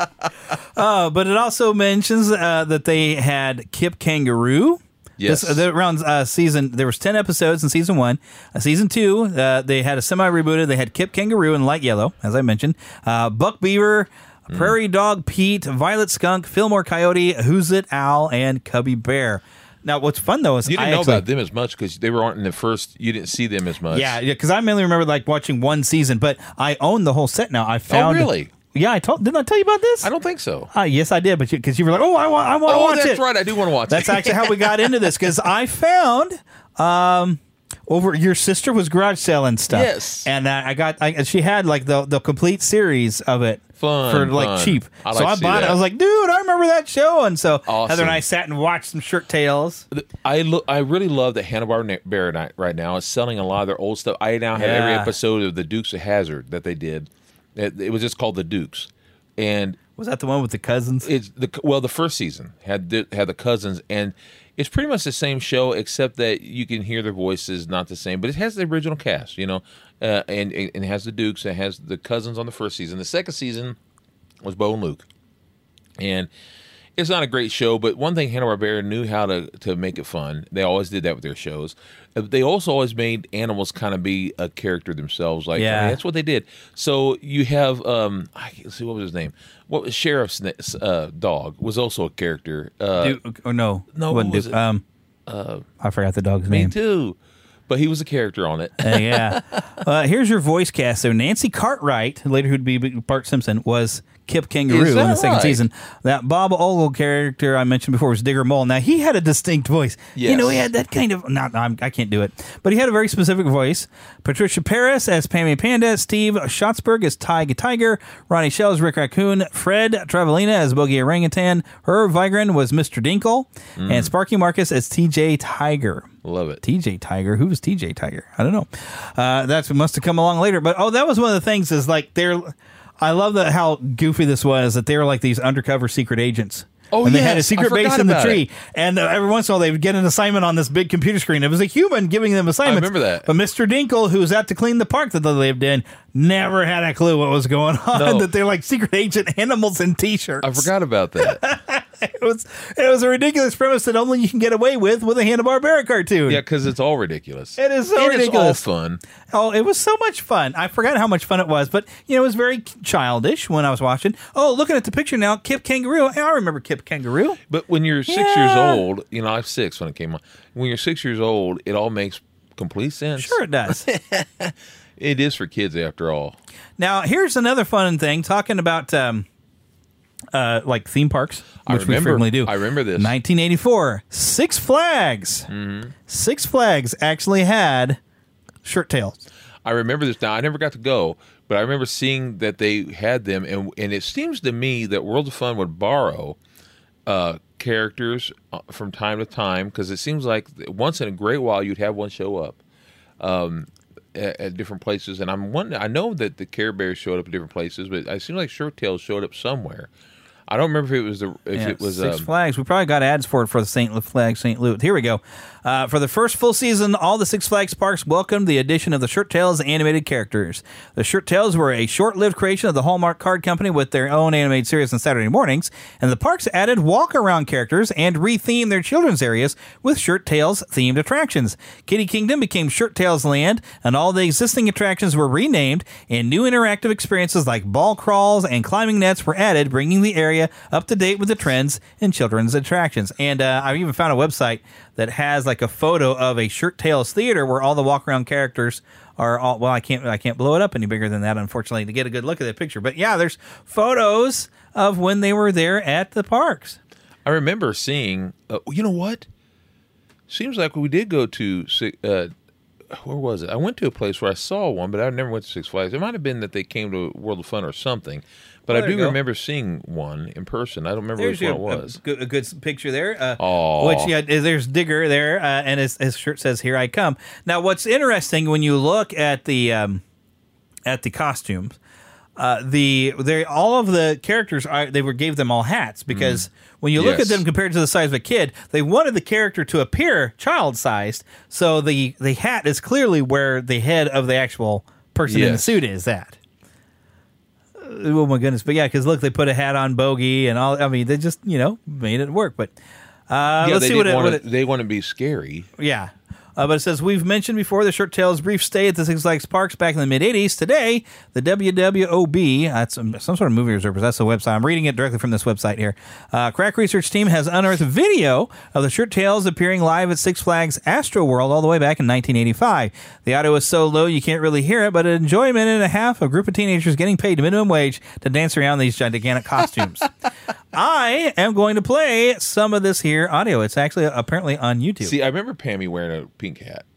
Uh, but it also mentions uh, that they had Kip Kangaroo. Yes. This, uh, around uh, season, there was ten episodes in season one. Uh, season two, uh, they had a semi-rebooted. They had Kip Kangaroo and Light Yellow, as I mentioned. Uh, Buck Beaver, mm. Prairie Dog Pete, Violet Skunk, Fillmore Coyote, Who's It Owl, and Cubby Bear. Now, what's fun, though, is you didn't I know actually, about them as much because they weren't in the first. You didn't see them as much. Yeah, yeah, because I mainly remember like watching one season, but I own the whole set now. I found. Oh, really? Yeah, I told. Didn't I tell you about this? I don't think so. Uh, yes, I did, but because you, you were like, "Oh, I want, I want to oh, watch that's it." right. I do want to watch that's it. That's actually how we got into this because I found um, over your sister was garage selling stuff. Yes, and uh, I got. I, she had like the the complete series of it. Fun for like fun. cheap. I like so I bought that. it. I was like, dude, I remember that show. And so awesome. Heather and I sat and watched some Shirt Tales. I look. I really love that Hanna-Barbera right now is selling a lot of their old stuff. I now have yeah. every episode of the Dukes of Hazzard that they did. It, it was just called the Dukes, and was that the one with the cousins? It's the well, the first season had the, had the cousins, and it's pretty much the same show except that you can hear their voices not the same, but it has the original cast, you know, uh, and, and it has the Dukes, it has the cousins on the first season. The second season was Bo and Luke, and it's not a great show, but one thing Hanna-Barbera knew how to, to make it fun. They always did that with their shows. They also always made animals kind of be a character themselves. Like, yeah. I mean, that's what they did. So you have, um, I can't see, what was his name? What was Sheriff's uh, dog was also a character. Uh, Duke, or no, no, what was Duke? it? Um, uh, I forgot the dog's me name. Me too. But he was a character on it. uh, yeah. Uh, here's your voice cast. So Nancy Cartwright, later who'd be Bart Simpson, was Kip Kangaroo in the second right? season. That Bob Ogle character I mentioned before was Digger Mole. Now, he had a distinct voice. Yes. You know, he had that kind of, not, I'm, I can't do it, but he had a very specific voice. Patricia Paris as Pammy Panda, Steve Schatzberg as Ty Tiger, Ronnie Shell as Rick Raccoon, Fred Travelina as Boogie Orangutan, Herb Vigran was Mister Dinkle, mm. and Sparky Marcus as T J Tiger. Love it. T J Tiger. Who was T J Tiger? I don't know. Uh, that must have come along later. But, oh, that was one of the things is like they're... I love the, how goofy this was, that they were like these undercover secret agents. Oh, and they yes. had a secret I base in the tree. It. And uh, every once in a while, they would get an assignment on this big computer screen. It was a human giving them assignments. I remember that. But Mister Dinkle, who was out to clean the park that they lived in, never had a clue what was going on. No. That they're like secret agent animals in T-shirts. I forgot about that. it was it was a ridiculous premise that only you can get away with with a Hanna-Barbera cartoon. Yeah, because it's all ridiculous. It is so and ridiculous. It's all fun. Oh, it was so much fun. I forgot how much fun it was, but you know, it was very childish when I was watching. Oh, looking at the picture now, Kip Kangaroo. I remember Kip Kangaroo. But when you're six yeah. years old, you know, I was six when it came on. When you're six years old, it all makes complete sense. Sure it does. It is for kids, after all. Now, here's another fun thing, talking about um, uh, like theme parks, which I remember, we frequently do. I remember this. nineteen eighty-four, Six Flags. Mm-hmm. Six Flags actually had Shirt Tails. I remember this now. I never got to go, but I remember seeing that they had them, and and it seems to me that World of Fun would borrow uh, characters from time to time, because it seems like once in a great while you'd have one show up. Um, at, at different places, and I'm wondering. I know that the Care Bears showed up at different places, but it seemed like Shirt Tails showed up somewhere. I don't remember if it was the if yeah, it was Six um, Flags. We probably got ads for it for the Saint Flags Saint Louis. Here we go. Uh, for the first full season, all the Six Flags parks welcomed the addition of the Shirt Tails animated characters. The Shirt Tails were a short-lived creation of the Hallmark Card Company with their own animated series on Saturday mornings, and the parks added walk-around characters and rethemed their children's areas with Shirt Tails themed attractions. Kitty Kingdom became Shirt Tails Land, and all the existing attractions were renamed, and new interactive experiences like ball crawls and climbing nets were added, bringing the area up to date with the trends in children's attractions. And uh, I even found a website that has like a photo of a Shirt Tails theater where all the walk around characters are all, well, I can't I can't blow it up any bigger than that, unfortunately, to get a good look at that picture. But yeah, there's photos of when they were there at the parks. I remember seeing, uh, you know what? Seems like we did go to, uh, where was it? I went to a place where I saw one, but I never went to Six Flags. It might have been that they came to World of Fun or something. But oh, I do remember seeing one in person. I don't remember there's which one your, it was. A good, a good picture there. Uh, oh. Which, yeah, there's Digger there, uh, and his, his shirt says, "Here I come." Now, what's interesting when you look at the um, at the costumes, uh, the they all of the characters are, they were gave them all hats because mm. when you look yes. at them compared to the size of a kid, they wanted the character to appear child-sized. So the the hat is clearly where the head of the actual person yes. in the suit is at. Oh my goodness! But yeah, because look, they put a hat on Bogey and all. I mean, they just you know made it work. But uh, yeah, let's they see what, it, wanna, what it, they want to be scary. Yeah. Uh, but it says, we've mentioned before the Shirt Tails' brief stay at the Six Flags Parks back in the mid-eighties. Today, the W W O B, that's some, some sort of movie reserve, that's the website. I'm reading it directly from this website here. Uh, Crack Research Team has unearthed video of the Shirt Tails appearing live at Six Flags Astro World all the way back in nineteen eighty-five. The audio is so low you can't really hear it, but enjoy a minute and a half of a group of teenagers getting paid minimum wage to dance around these gigantic costumes. I am going to play some of this here audio. It's actually apparently on YouTube. See, I remember Pammy wearing a pink hat.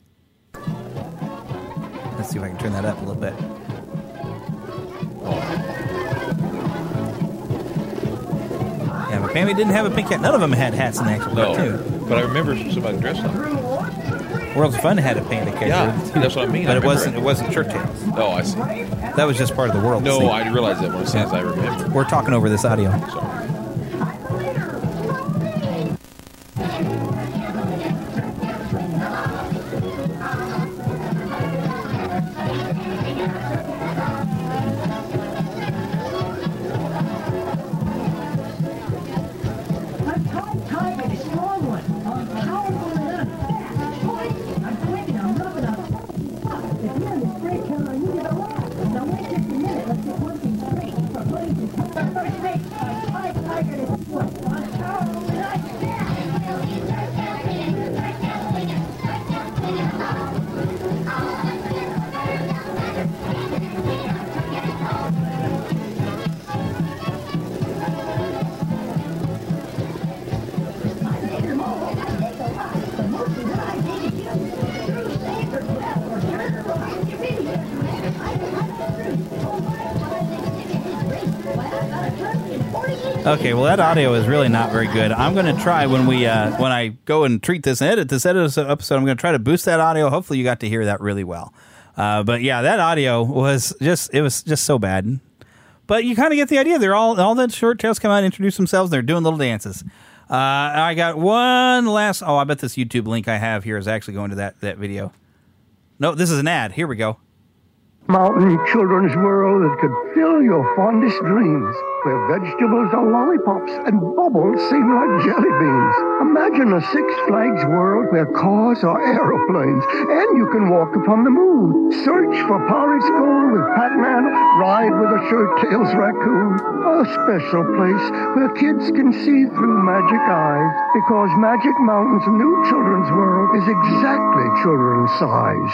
Let's see if I can turn that up a little bit. Yeah, but Pammy didn't have a pink hat. None of them had hats in the actual No, cartoon. but I remember somebody dressed like her. Worlds of Fun had a panda character. Yeah, that's what I mean. But I it wasn't. it. It wasn't Shirt Tails. Oh, I see. That was just part of the world. No, see? I realized that one as soon as I remember. We're talking over this audio. Sorry. Okay, well, that audio is really not very good. I'm going to try when we uh, when I go and treat this and edit this episode, I'm going to try to boost that audio. Hopefully you got to hear that really well. Uh, but yeah, that audio was just, it was just so bad. But you kind of get the idea. They're all, all the Shirt Tails come out and introduce themselves. They're doing little dances. Uh, I got one last, oh, I bet this YouTube link I have here is actually going to that, that video. No, this is an ad. Here we go. Mountain children's world that could fill your fondest dreams, where vegetables are lollipops and bubbles seem like jelly beans. Imagine a Six Flags world where cars are aeroplanes and you can walk upon the moon. Search for Polly's Gold with Pac-Man, ride with a Shirt Tails raccoon. A special place where kids can see through magic eyes, because Magic Mountain's new children's world is exactly children's size.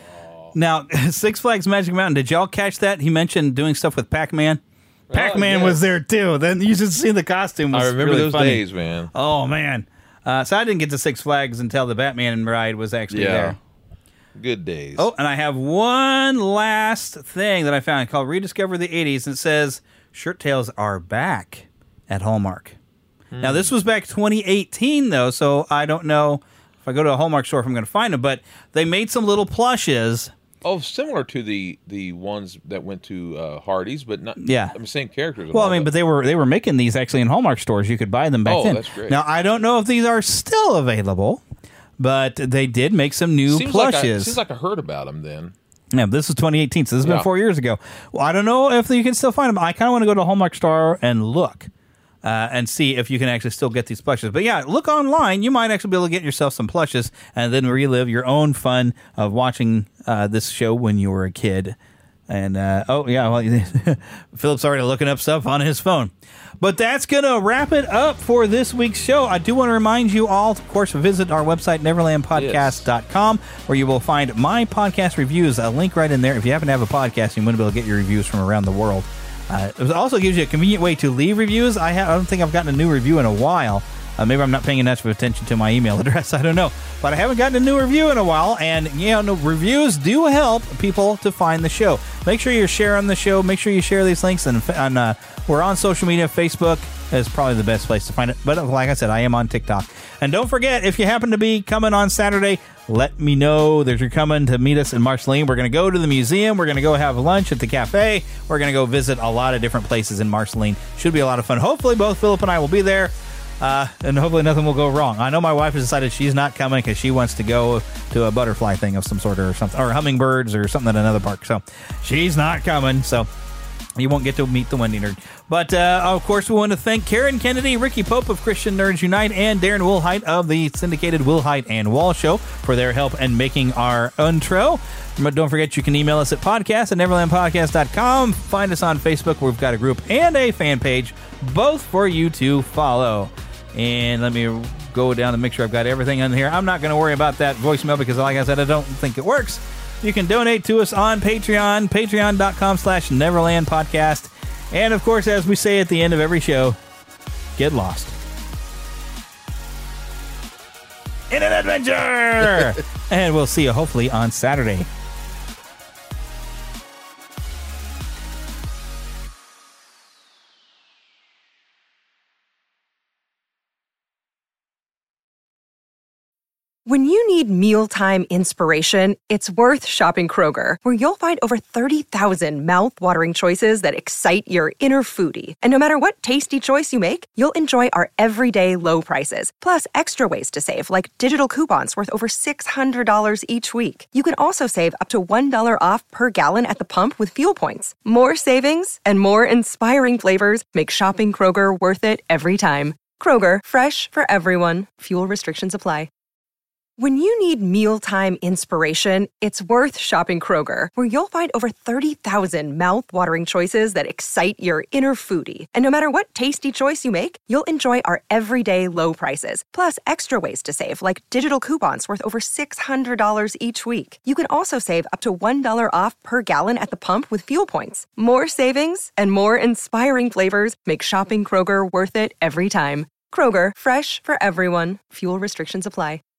Now, Six Flags Magic Mountain, did y'all catch that? He mentioned doing stuff with Pac-Man. Pac-Man oh, yeah. was there, too. Then you should see the costume. Was I remember really those funny. days, man. Oh, man. Uh, so I didn't get to Six Flags until the Batman ride was actually yeah. there. Good days. Oh, and I have one last thing that I found called Rediscover the eighties. And it says, Shirt Tails are back at Hallmark. Hmm. Now, this was back twenty eighteen, though, so I don't know if I go to a Hallmark store if I'm going to find them. But they made some little plushes. Oh, similar to the the ones that went to uh, Hardee's, but not. Yeah, I mean, same characters. Well, I mean, but they were they were making these actually in Hallmark stores. You could buy them back oh, then. That's great. Now I don't know if these are still available, but they did make some new seems plushes. Like I, seems like I heard about them then. Yeah, this is twenty eighteen, so this has Yeah. been four years ago. Well, I don't know if you can still find them. I kind of want to go to a Hallmark store and look. Uh, and see if you can actually still get these plushes. But yeah, look online. You might actually be able to get yourself some plushes and then relive your own fun of watching uh, this show when you were a kid. And, uh, oh, yeah, well, Philip's already looking up stuff on his phone. But that's going to wrap it up for this week's show. I do want to remind you all, of course, visit our website, neverland podcast dot com, yes. where you will find my podcast reviews. A link right in there. If you happen to have a podcast, you want to be able to get your reviews from around the world. Uh, it also gives you a convenient way to leave reviews. I, ha- I don't think I've gotten a new review in a while. Uh, maybe I'm not paying enough attention to my email address. I don't know. But I haven't gotten a new review in a while. And, you know, no, reviews do help people to find the show. Make sure you're sharing the show. Make sure you share these links. And, and uh, we're on social media. Facebook is probably the best place to find it. But like I said, I am on TikTok. And don't forget, if you happen to be coming on Saturday, let me know that you're coming to meet us in Marceline. We're going to go to the museum. We're going to go have lunch at the cafe. We're going to go visit a lot of different places in Marceline. Should be a lot of fun. Hopefully, both Philip and I will be there. Uh, and hopefully nothing will go wrong. I know my wife has decided she's not coming because she wants to go to a butterfly thing of some sort or something, or hummingbirds or something at another park. So she's not coming. So you won't get to meet the Wendy Nerd. But, uh, of course, we want to thank Karen Kennedy, Ricky Pope of Christian Nerds Unite, and Darren Wilhite of the syndicated Wilhite and Wall Show for their help in making our intro. But don't forget, you can email us at podcast at neverland podcast dot com. Find us on Facebook. We've got a group and a fan page, both for you to follow. And let me go down and make sure I've got everything in here. I'm not going to worry about that voicemail because, like I said, I don't think it works. You can donate to us on Patreon, patreon dot com slash neverland podcast. And, of course, as we say at the end of every show, get lost in an adventure! And we'll see you, hopefully, on Saturday. When you need mealtime inspiration, it's worth shopping Kroger, where you'll find over thirty thousand mouth-watering choices that excite your inner foodie. And no matter what tasty choice you make, you'll enjoy our everyday low prices, plus extra ways to save, like digital coupons worth over six hundred dollars each week. You can also save up to one dollar off per gallon at the pump with fuel points. More savings and more inspiring flavors make shopping Kroger worth it every time. Kroger, fresh for everyone. Fuel restrictions apply. When you need mealtime inspiration, it's worth shopping Kroger, where you'll find over thirty thousand mouth-watering choices that excite your inner foodie. And no matter what tasty choice you make, you'll enjoy our everyday low prices, plus extra ways to save, like digital coupons worth over six hundred dollars each week. You can also save up to one dollar off per gallon at the pump with fuel points. More savings and more inspiring flavors make shopping Kroger worth it every time. Kroger, fresh for everyone. Fuel restrictions apply.